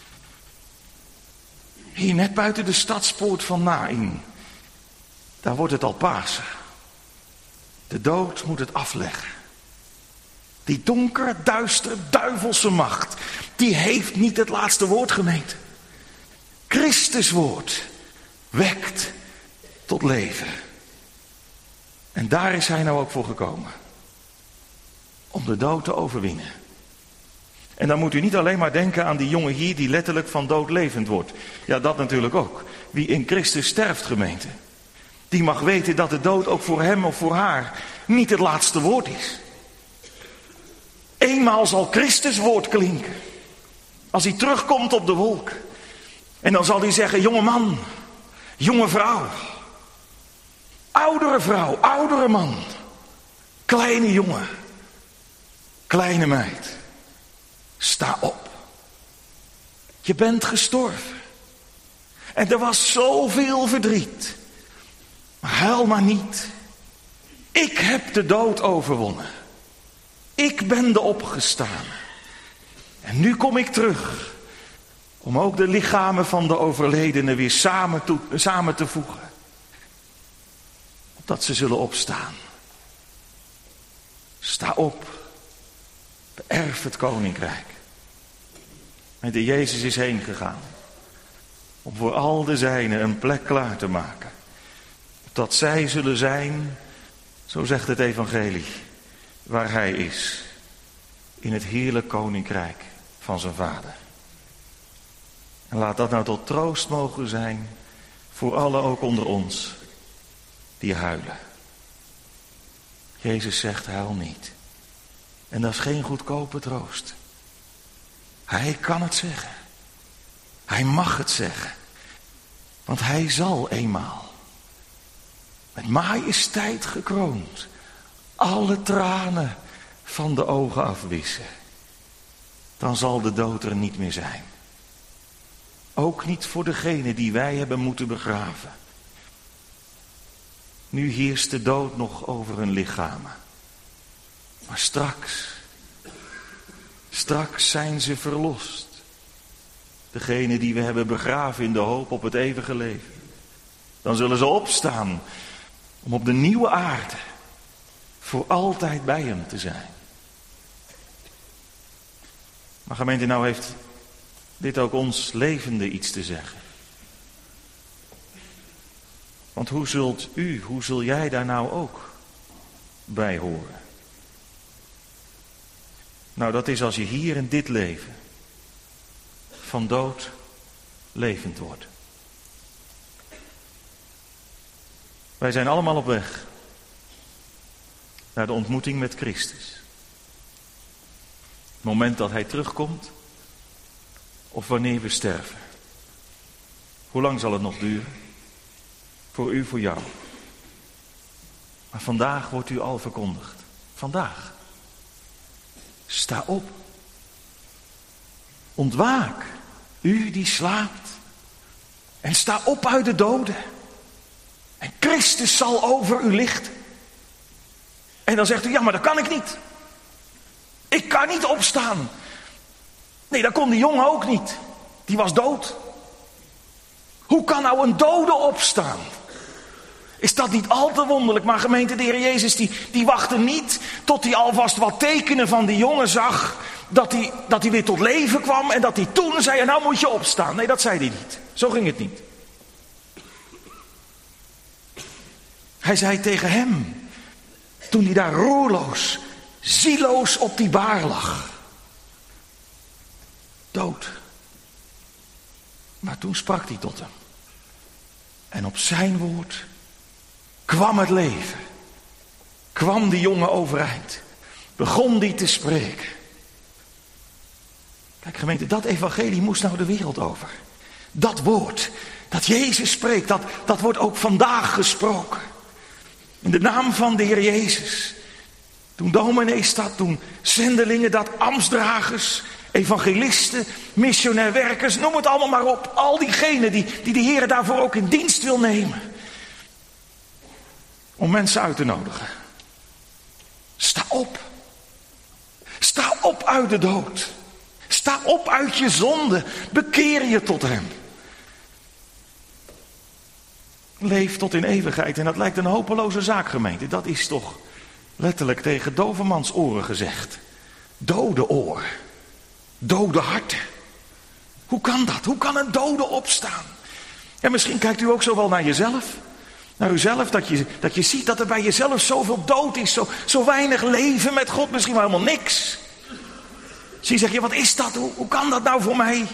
Hier net buiten de stadspoort van Naïn. Daar wordt het al Pasen. De dood moet het afleggen. Die donkere, duistere, duivelse macht. Die heeft niet het laatste woord, gemeente. Christus woord wekt tot leven. En daar is hij nou ook voor gekomen. Om de dood te overwinnen. En dan moet u niet alleen maar denken aan die jongen hier die letterlijk van dood levend wordt. Ja, dat natuurlijk ook. Wie in Christus sterft, gemeente. Die mag weten dat de dood ook voor hem of voor haar niet het laatste woord is. Eenmaal zal Christus woord klinken. Als hij terugkomt op de wolk. En dan zal hij zeggen, jonge man, jonge vrouw. Oudere vrouw, oudere man. Kleine jongen. Kleine meid. Sta op. Je bent gestorven. En er was zoveel verdriet. Maar huil maar niet. Ik heb de dood overwonnen. Ik ben de opgestaan. En nu kom ik terug. Om ook de lichamen van de overledenen weer samen te voegen. Opdat ze zullen opstaan. Sta op. Beërf het koninkrijk. En de Jezus is heen gegaan. Om voor al de zijnen een plek klaar te maken. Opdat zij zullen zijn, zo zegt het evangelie, waar hij is, in het heerlijk koninkrijk van zijn Vader. En laat dat nou tot troost mogen zijn voor allen ook onder ons die huilen. Jezus zegt, huil niet. En dat is geen goedkope troost. Hij kan het zeggen. Hij mag het zeggen. Want hij zal eenmaal, met majesteit gekroond, alle tranen van de ogen afwissen. Dan zal de dood er niet meer zijn. Ook niet voor degene die wij hebben moeten begraven. Nu heerst de dood nog over hun lichamen. Maar straks zijn ze verlost. Degene die we hebben begraven in de hoop op het eeuwige leven. Dan zullen ze opstaan om op de nieuwe aarde voor altijd bij hem te zijn. Maar gemeente, nou heeft dit ook ons levende iets te zeggen. Want hoe zul jij daar nou ook bij horen? Nou, dat is als je hier in dit leven van dood levend wordt. Wij zijn allemaal op weg naar de ontmoeting met Christus. Het moment dat hij terugkomt of wanneer we sterven. Hoe lang zal het nog duren? Voor u, voor jou. Maar vandaag wordt u al verkondigd. Vandaag. Sta op. Ontwaak, u die slaapt. En sta op uit de doden. En Christus zal over u lichten. En dan zegt u, ja, maar dat kan ik niet. Ik kan niet opstaan. Nee, dat kon die jongen ook niet. Die was dood. Hoe kan nou een dode opstaan? Is dat niet al te wonderlijk? Maar gemeente, de Heer Jezus die wachtte niet tot hij alvast wat tekenen van die jongen zag. Dat hij weer tot leven kwam en dat hij toen zei, nou moet je opstaan. Nee, dat zei hij niet. Zo ging het niet. Hij zei tegen hem, toen hij daar roerloos, zieloos op die baar lag. Dood. Maar toen sprak hij tot hem. En op zijn woord kwam het leven. Kwam die jongen overeind. Begon die te spreken. Kijk gemeente, dat evangelie moest nou de wereld over. Dat woord, dat Jezus spreekt, dat wordt ook vandaag gesproken. In de naam van de Heer Jezus. Toen dominees dat, toen zendelingen dat, ambtsdragers, evangelisten, missionair werkers, noem het allemaal maar op. Al diegenen die de Heer daarvoor ook in dienst wil nemen. Om mensen uit te nodigen. Sta op. Sta op uit de dood. Sta op uit je zonde. Bekeer je tot hem. Leef tot in eeuwigheid. En dat lijkt een hopeloze zaak, gemeente. Dat is toch letterlijk tegen dovermans oren gezegd. Dode oren. Dode harten. Hoe kan dat? Hoe kan een dode opstaan? En misschien kijkt u ook zo wel naar jezelf. Naar uzelf, dat je ziet dat er bij jezelf zoveel dood is. Zo weinig leven met God, misschien wel helemaal niks. Zie zeg je, wat is dat? Hoe kan dat nou voor mij?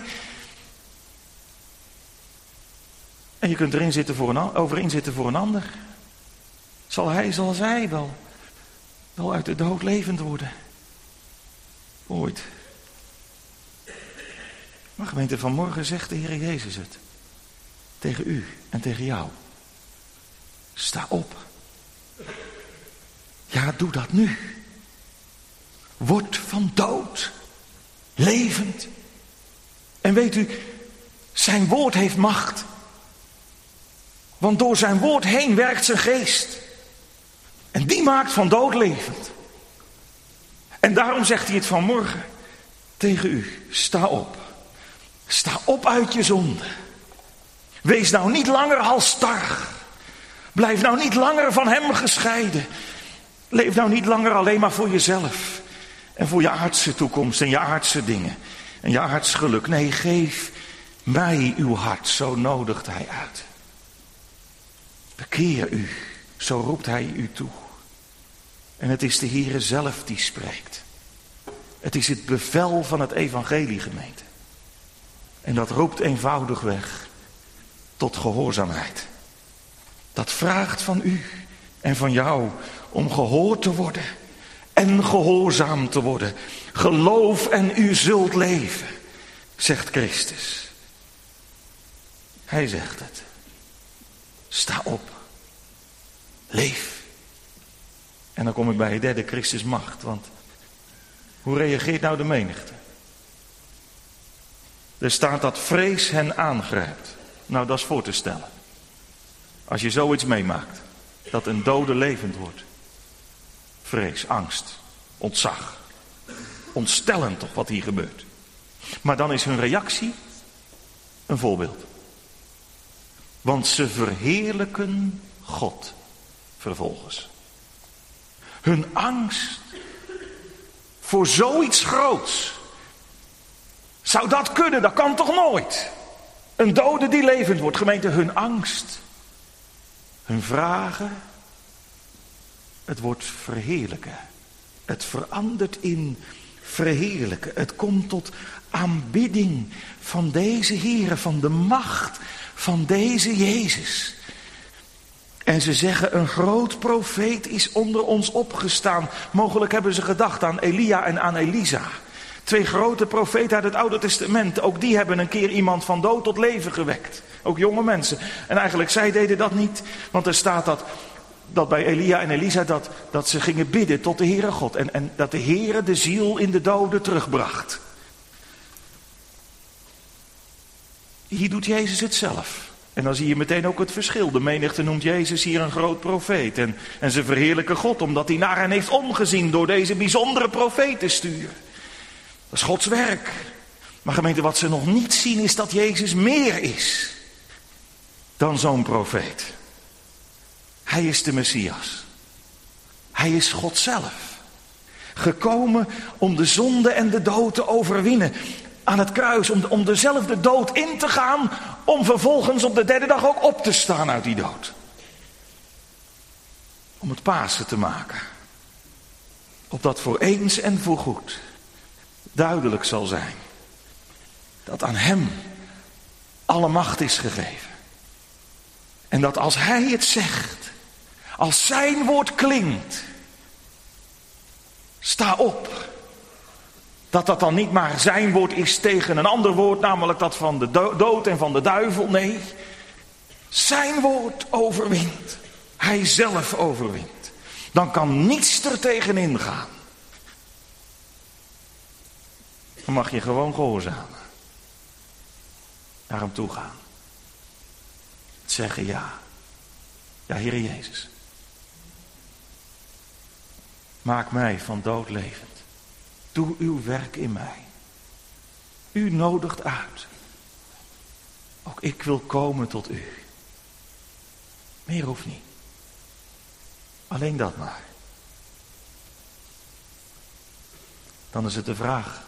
En je kunt over inzitten voor een ander. Zal zij wel uit de dood levend worden? Ooit. Maar gemeente, vanmorgen zegt de Heer Jezus het. Tegen u en tegen jou. Sta op. Ja, doe dat nu. Word van dood levend. En weet u, zijn woord heeft macht. Want door zijn woord heen werkt zijn geest. En die maakt van dood levend. En daarom zegt hij het vanmorgen tegen u. Sta op. Sta op uit je zonde. Wees nou niet langer halstarrig. Blijf nou niet langer van hem gescheiden. Leef nou niet langer alleen maar voor jezelf. En voor je aardse toekomst en je aardse dingen. En je aards geluk. Nee, geef mij uw hart. Zo nodigt hij uit. Bekeer u. Zo roept hij u toe. En het is de Heere zelf die spreekt. Het is het bevel van het evangelie, gemeente. En dat roept eenvoudigweg tot gehoorzaamheid. Dat vraagt van u en van jou om gehoord te worden en gehoorzaam te worden. Geloof en u zult leven, zegt Christus. Hij zegt het. Sta op. Leef. En dan kom ik bij het derde, Christus macht. Want hoe reageert nou de menigte? Er staat dat vrees hen aangrijpt. Nou, dat is voor te stellen. Als je zoiets meemaakt, dat een dode levend wordt. Vrees, angst, ontzag. Ontstellend toch wat hier gebeurt. Maar dan is hun reactie een voorbeeld. Want ze verheerlijken God vervolgens. Hun angst voor zoiets groots. Zou dat kunnen? Dat kan toch nooit? Een dode die levend wordt. Gemeente, hun angst. Hun vragen. Het wordt verheerlijken. Het verandert in verheerlijken. Het komt tot aanbidding van deze Heere, van de macht van deze Jezus. En ze zeggen, een groot profeet is onder ons opgestaan. Mogelijk hebben ze gedacht aan Elia en aan Elisa. 2 grote profeten uit het Oude Testament. Ook die hebben een keer iemand van dood tot leven gewekt. Ook jonge mensen. En eigenlijk, zij deden dat niet. Want er staat dat bij Elia en Elisa dat ze gingen bidden tot de Heere God. En dat de Heere de ziel in de doden terugbracht. Hier doet Jezus het zelf. En dan zie je meteen ook het verschil. De menigte noemt Jezus hier een groot profeet. En ze verheerlijken God omdat hij naar hen heeft omgezien door deze bijzondere profeet te sturen. Dat is Gods werk. Maar gemeente, wat ze nog niet zien is dat Jezus meer is dan zo'n profeet. Hij is de Messias. Hij is God zelf. Gekomen om de zonde en de dood te overwinnen. Aan het kruis, om dezelfde dood in te gaan, om vervolgens op de 3e dag ook op te staan uit die dood. Om het Pasen te maken. Opdat voor eens en voor goed duidelijk zal zijn dat aan hem alle macht is gegeven. En dat als hij het zegt, als zijn woord klinkt, sta op. Dat dan niet maar zijn woord is tegen een ander woord, namelijk dat van de dood en van de duivel. Nee, zijn woord overwint. Hij zelf overwint. Dan kan niets er tegenin gaan. Dan mag je gewoon gehoorzamen. Naar hem toe gaan. Zeggen ja. Ja, Heere Jezus. Maak mij van dood levend. Doe uw werk in mij. U nodigt uit. Ook ik wil komen tot u. Meer hoeft niet. Alleen dat maar. Dan is het de vraag.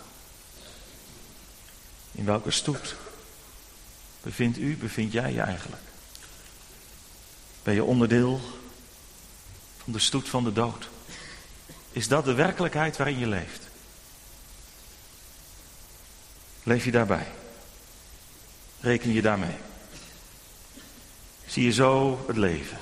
In welke stoet bevind jij je eigenlijk? Ben je onderdeel van de stoet van de dood? Is dat de werkelijkheid waarin je leeft? Leef je daarbij? Reken je daarmee? Zie je zo het leven?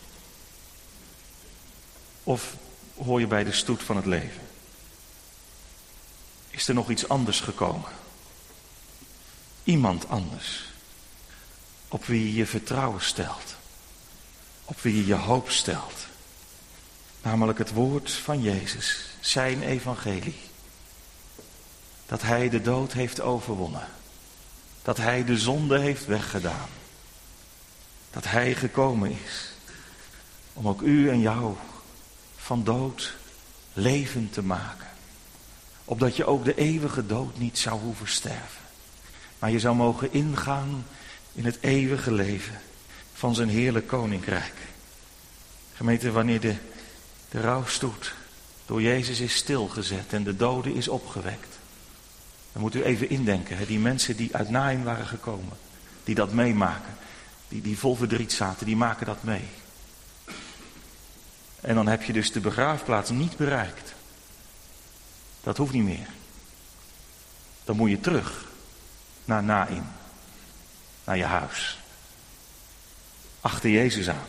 Of hoor je bij de stoet van het leven? Is er nog iets anders gekomen? Iemand anders. Op wie je je vertrouwen stelt. Op wie je je hoop stelt. Namelijk het woord van Jezus. Zijn evangelie. Dat hij de dood heeft overwonnen. Dat hij de zonde heeft weggedaan. Dat hij gekomen is. Om ook u en jou van dood levend te maken. Opdat je ook de eeuwige dood niet zou hoeven sterven. Maar je zou mogen ingaan in het eeuwige leven van zijn heerlijk koninkrijk. Gemeente, wanneer de rouwstoet door Jezus is stilgezet en de dode is opgewekt. Dan moet u even indenken, die mensen die uit Naïn waren gekomen, die dat meemaken, die vol verdriet zaten, die maken dat mee. En dan heb je dus de begraafplaats niet bereikt. Dat hoeft niet meer. Dan moet je terug naar Naïm. Naar je huis. Achter Jezus aan.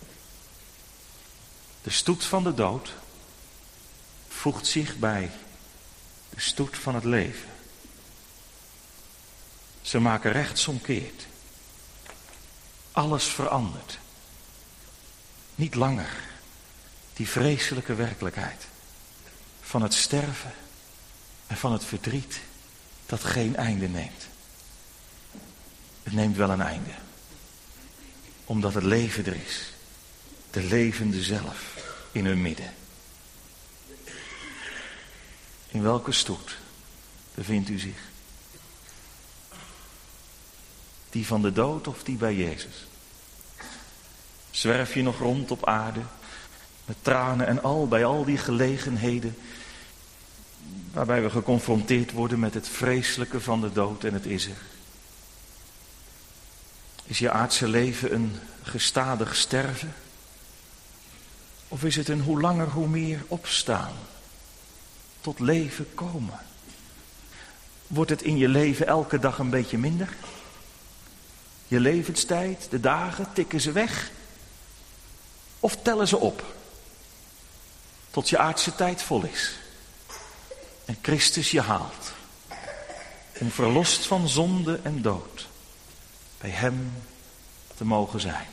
De stoet van de dood voegt zich bij de stoet van het leven. Ze maken rechtsomkeert. Alles verandert. Niet langer die vreselijke werkelijkheid van het sterven en van het verdriet dat geen einde neemt. Het neemt wel een einde. Omdat het leven er is. De levende zelf in hun midden. In welke stoet bevindt u zich? Die van de dood of die bij Jezus? Zwerf je nog rond op aarde met tranen en bij al die gelegenheden waarbij we geconfronteerd worden met het vreselijke van de dood en het is er? Is je aardse leven een gestadig sterven? Of is het een hoe langer hoe meer opstaan? Tot leven komen? Wordt het in je leven elke dag een beetje minder? Je levenstijd, de dagen, tikken ze weg? Of tellen ze op? Tot je aardse tijd vol is. En Christus je haalt. Om verlost van zonde en dood. Bij hem te mogen zijn.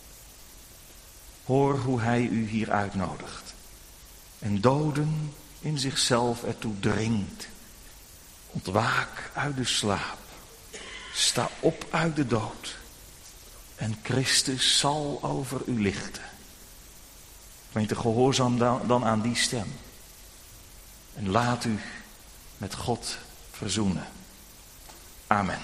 Hoor hoe hij u hier uitnodigt. En doden in zichzelf ertoe dringt. Ontwaak uit de slaap. Sta op uit de dood. En Christus zal over u lichten. Gemeente, gehoorzaam dan aan die stem. En laat u met God verzoenen. Amen.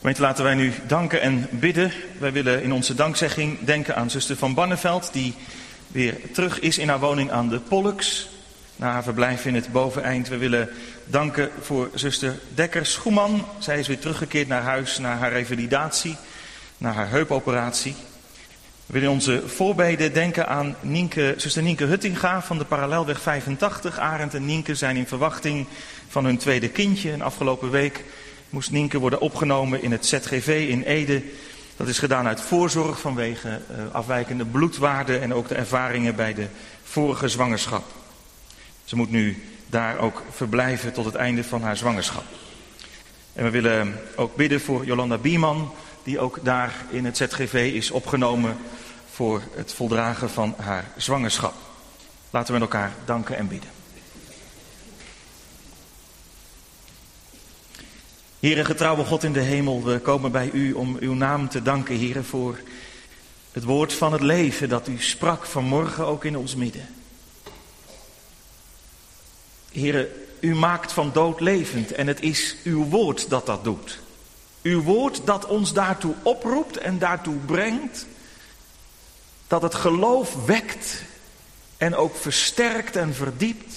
Gemeente, laten wij nu danken en bidden. Wij willen in onze dankzegging denken aan zuster Van Barneveld, die weer terug is in haar woning aan de Pollux, na haar verblijf in het Boveneind. We willen danken voor zuster Dekker-Schoeman. Zij is weer teruggekeerd naar huis na haar revalidatie, na haar heupoperatie. We willen in onze voorbeden denken aan zuster Nienke Huttinga van de Parallelweg 85. Arend en Nienke zijn in verwachting van hun tweede kindje. En afgelopen week moest Nienke worden opgenomen in het ZGV in Ede. Dat is gedaan uit voorzorg vanwege afwijkende bloedwaarden en ook de ervaringen bij de vorige zwangerschap. Ze moet nu daar ook verblijven tot het einde van haar zwangerschap. En we willen ook bidden voor Jolanda Bieman, die ook daar in het ZGV is opgenomen voor het voldragen van haar zwangerschap. Laten we met elkaar danken en bidden. Heere, getrouwe God in de hemel, we komen bij u om uw naam te danken, Heere, voor het woord van het leven dat u sprak vanmorgen ook in ons midden. Heere, u maakt van dood levend en het is uw woord dat dat doet. Uw woord dat ons daartoe oproept en daartoe brengt, dat het geloof wekt en ook versterkt en verdiept.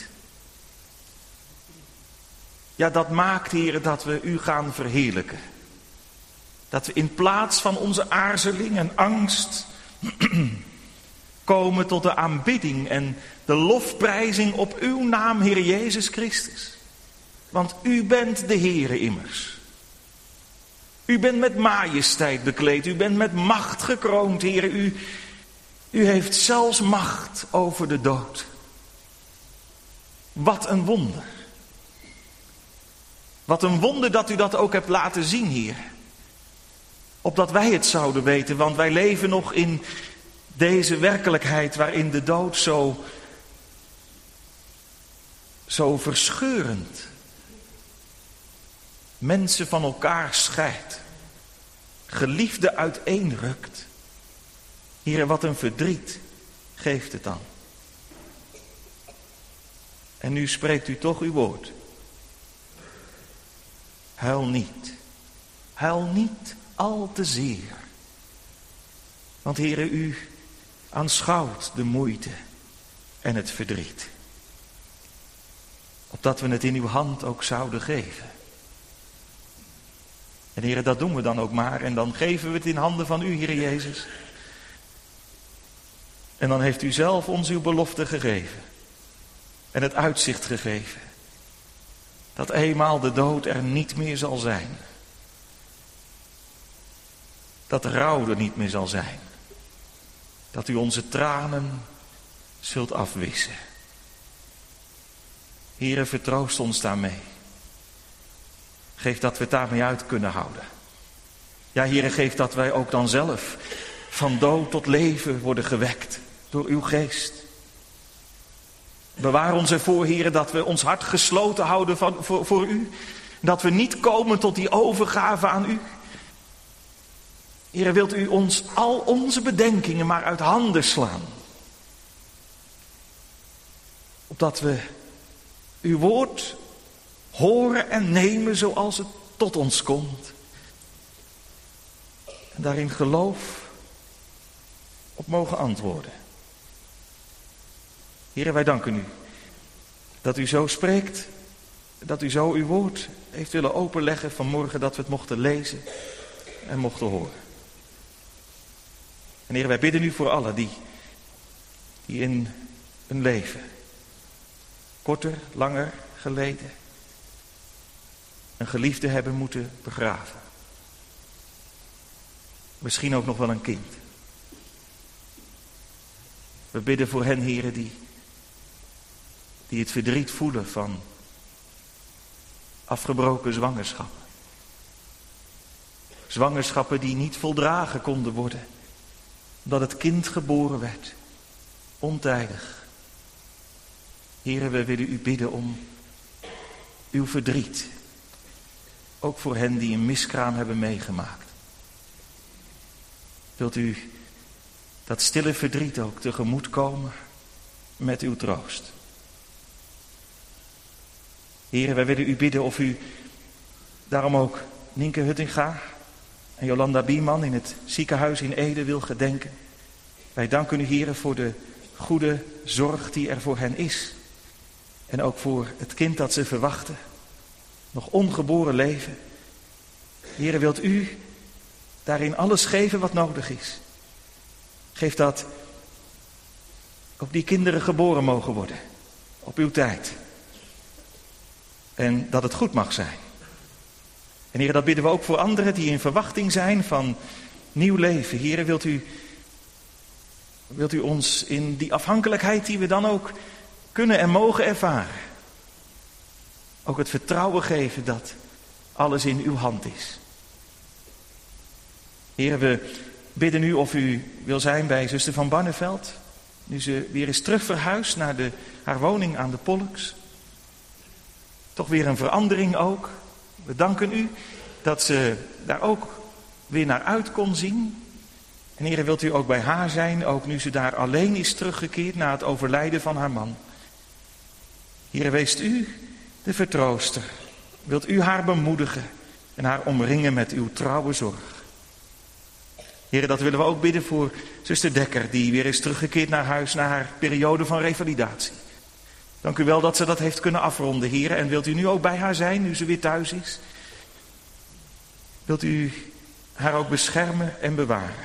Ja, dat maakt, Heere, dat we u gaan verheerlijken. Dat we in plaats van onze aarzeling en angst komen tot de aanbidding en de lofprijzing op uw naam, Heer Jezus Christus. Want u bent de Heere immers. U bent met majesteit bekleed, u bent met macht gekroond, Heere. U heeft zelfs macht over de dood. Wat een wonder. Wat een wonder dat u dat ook hebt laten zien, Heer. Opdat wij het zouden weten, want wij leven nog in deze werkelijkheid waarin de dood zo verscheurend mensen van elkaar scheidt. Geliefden uiteenrukt. Heer, wat een verdriet geeft het dan. En nu spreekt u toch uw woord. Huil niet. Huil niet al te zeer. Want Heere, u aanschouwt de moeite en het verdriet. Opdat we het in uw hand ook zouden geven. En Heere, dat doen we dan ook maar. En dan geven we het in handen van u, Heere Jezus. En dan heeft u zelf ons uw belofte gegeven. En het uitzicht gegeven. Dat eenmaal de dood er niet meer zal zijn. Dat de rouw er niet meer zal zijn. Dat u onze tranen zult afwissen. Heere, vertroost ons daarmee. Geef dat we het daarmee uit kunnen houden. Ja, Heere, geef dat wij ook dan zelf van dood tot leven worden gewekt door uw geest. Bewaar ons ervoor, Heere, dat we ons hart gesloten houden voor u. Dat we niet komen tot die overgave aan u. Heere, wilt u ons al onze bedenkingen maar uit handen slaan. Opdat we uw woord horen en nemen zoals het tot ons komt. En daarin geloof op mogen antwoorden. Heere, wij danken u dat u zo spreekt, dat u zo uw woord heeft willen openleggen vanmorgen, dat we het mochten lezen en mochten horen. En Heere, wij bidden u voor allen die in hun leven, korter, langer geleden, een geliefde hebben moeten begraven. Misschien ook nog wel een kind. We bidden voor hen, Heere, die het verdriet voelen van afgebroken zwangerschappen. Zwangerschappen die niet voldragen konden worden, omdat het kind geboren werd, ontijdig. Heere, we willen u bidden om uw verdriet, ook voor hen die een miskraam hebben meegemaakt. Wilt u dat stille verdriet ook tegemoet komen met uw troost. Heere, wij willen u bidden of u daarom ook Nienke Huttinga en Jolanda Bieman in het ziekenhuis in Ede wil gedenken. Wij danken u, Heere, voor de goede zorg die er voor hen is. En ook voor het kind dat ze verwachten. Nog ongeboren leven. Heere, wilt u daarin alles geven wat nodig is. Geef dat ook die kinderen geboren mogen worden. Op uw tijd. En dat het goed mag zijn. En Heere, dat bidden we ook voor anderen die in verwachting zijn van nieuw leven. Heere, wilt u ons in die afhankelijkheid die we dan ook kunnen en mogen ervaren. Ook het vertrouwen geven dat alles in uw hand is. Heere, we bidden u of u wil zijn bij zuster van Barneveld. Nu ze weer is terug verhuisd naar haar woning aan de Pollux. Toch weer een verandering ook. We danken u dat ze daar ook weer naar uit kon zien. En Heere, wilt u ook bij haar zijn, ook nu ze daar alleen is teruggekeerd na het overlijden van haar man. Heere, weest u de vertrooster. Wilt u haar bemoedigen en haar omringen met uw trouwe zorg. Heere, dat willen we ook bidden voor zuster Dekker, die weer is teruggekeerd naar huis na haar periode van revalidatie. Dank u wel dat ze dat heeft kunnen afronden, Heere. En wilt u nu ook bij haar zijn, nu ze weer thuis is? Wilt u haar ook beschermen en bewaren?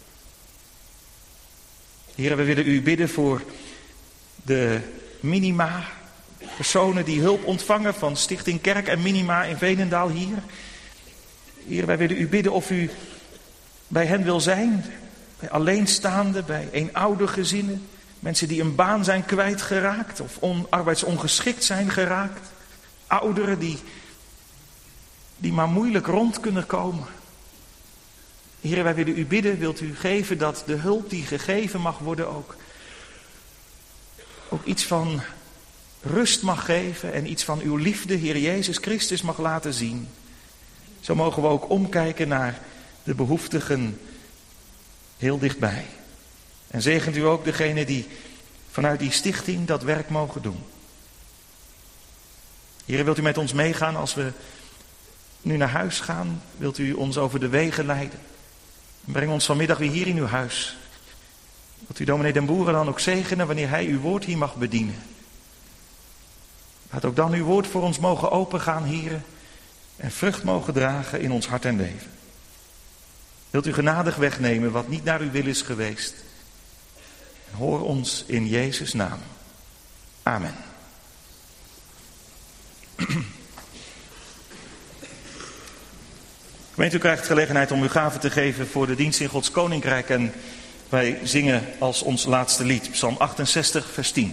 Heere, we willen u bidden voor de minima, personen die hulp ontvangen van Stichting Kerk en Minima in Veenendaal hier. Heere, wij willen u bidden of u bij hen wil zijn, bij alleenstaanden, bij eenoudergezinnen, mensen die een baan zijn kwijtgeraakt of arbeidsongeschikt zijn geraakt, ouderen die maar moeilijk rond kunnen komen. Heere, wij willen u bidden, wilt u geven dat de hulp die gegeven mag worden ook iets van rust mag geven en iets van uw liefde, Heer Jezus Christus, mag laten zien. Zo mogen we ook omkijken naar de behoeftigen heel dichtbij. En zegent u ook degene die vanuit die stichting dat werk mogen doen. Heere, wilt u met ons meegaan als we nu naar huis gaan? Wilt u ons over de wegen leiden? Breng ons vanmiddag weer hier in uw huis. Wilt u dominee Den Boeren dan ook zegenen wanneer hij uw woord hier mag bedienen? Laat ook dan uw woord voor ons mogen opengaan, Heere, en vrucht mogen dragen in ons hart en leven. Wilt u genadig wegnemen wat niet naar uw wil is geweest? En hoor ons in Jezus' naam. Amen. Gemeente, u krijgt gelegenheid om uw gaven te geven voor de dienst in Gods Koninkrijk. En wij zingen als ons laatste lied, Psalm 68, vers 10.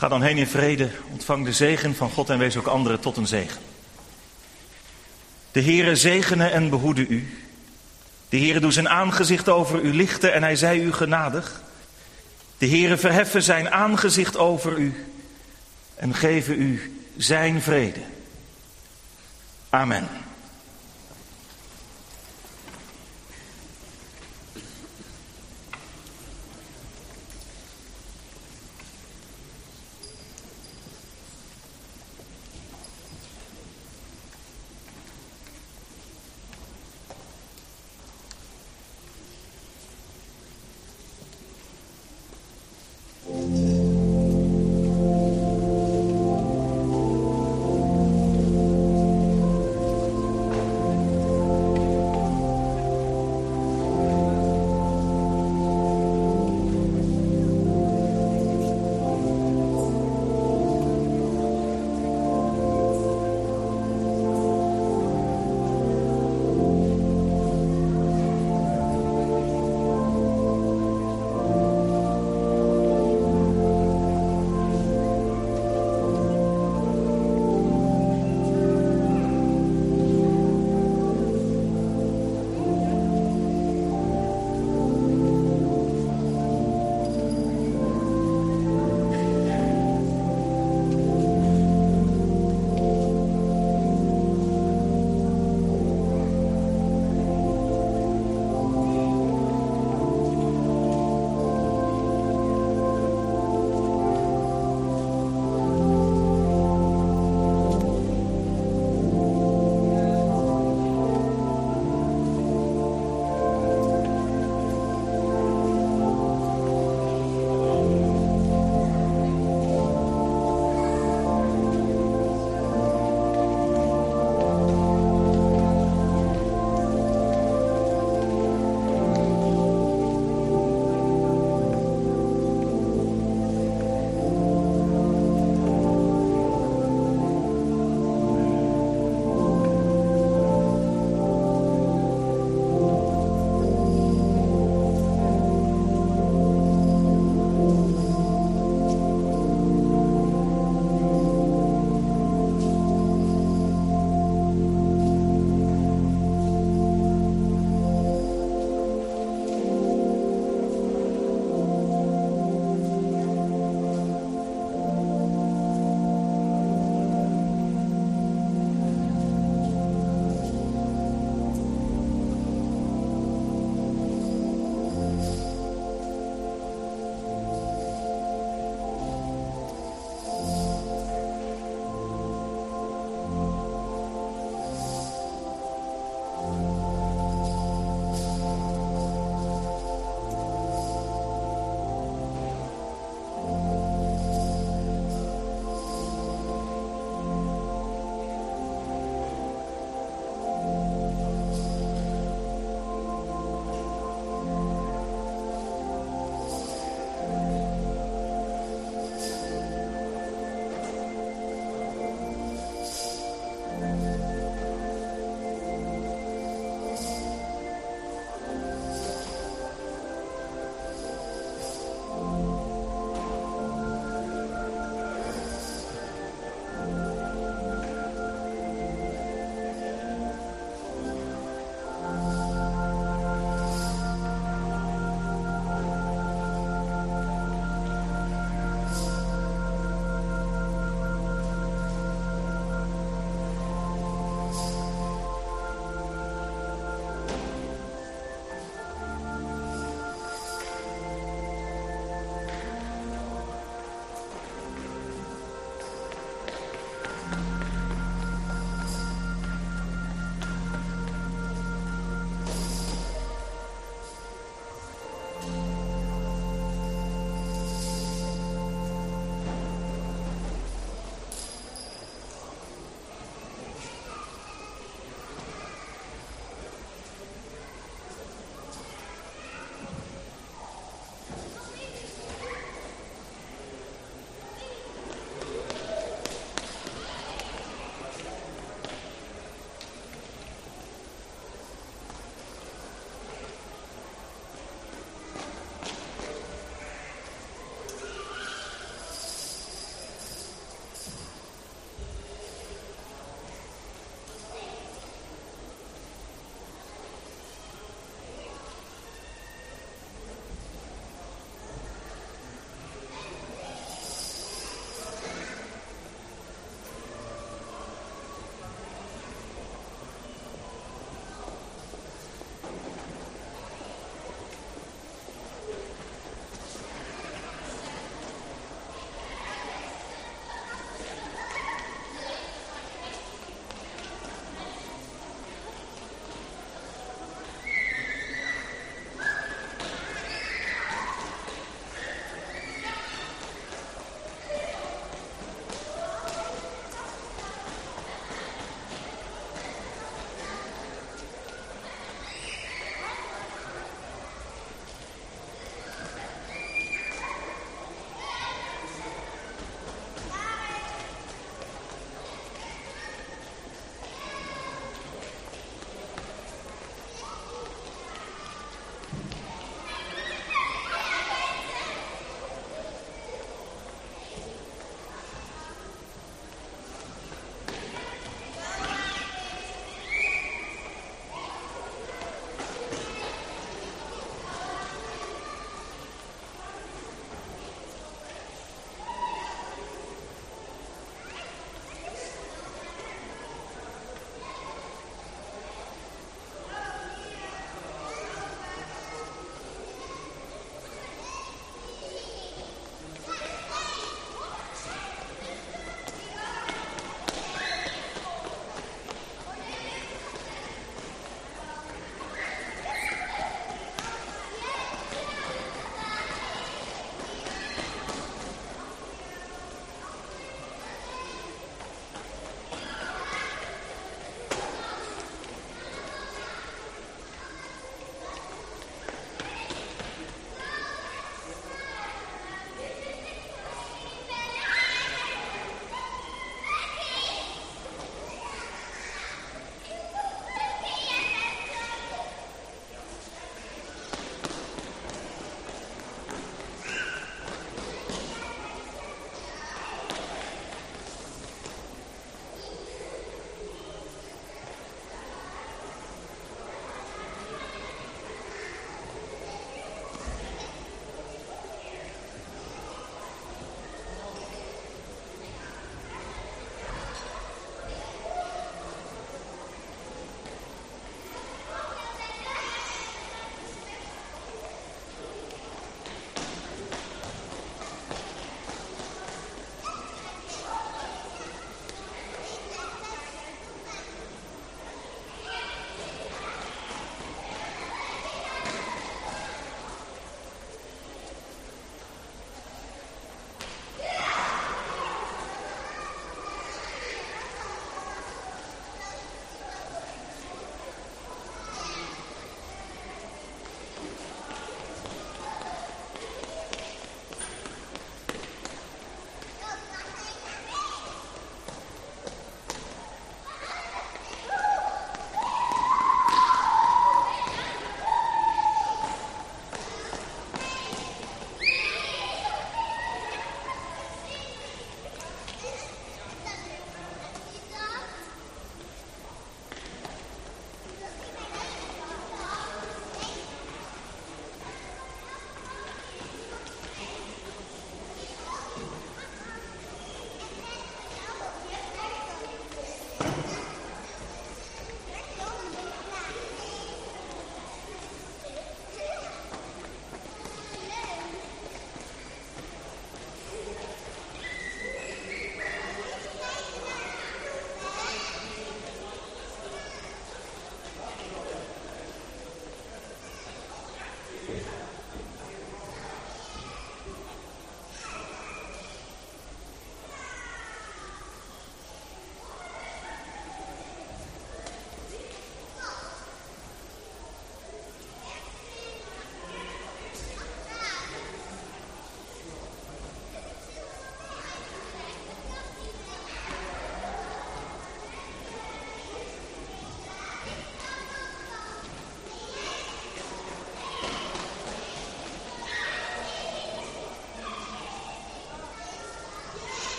Ga dan heen in vrede, ontvang de zegen van God en wees ook anderen tot een zegen. De Heere zegene en behoede u. De Heere doe zijn aangezicht over u lichten en hij zij u genadig. De Heere verheffen zijn aangezicht over u en geven u zijn vrede. Amen.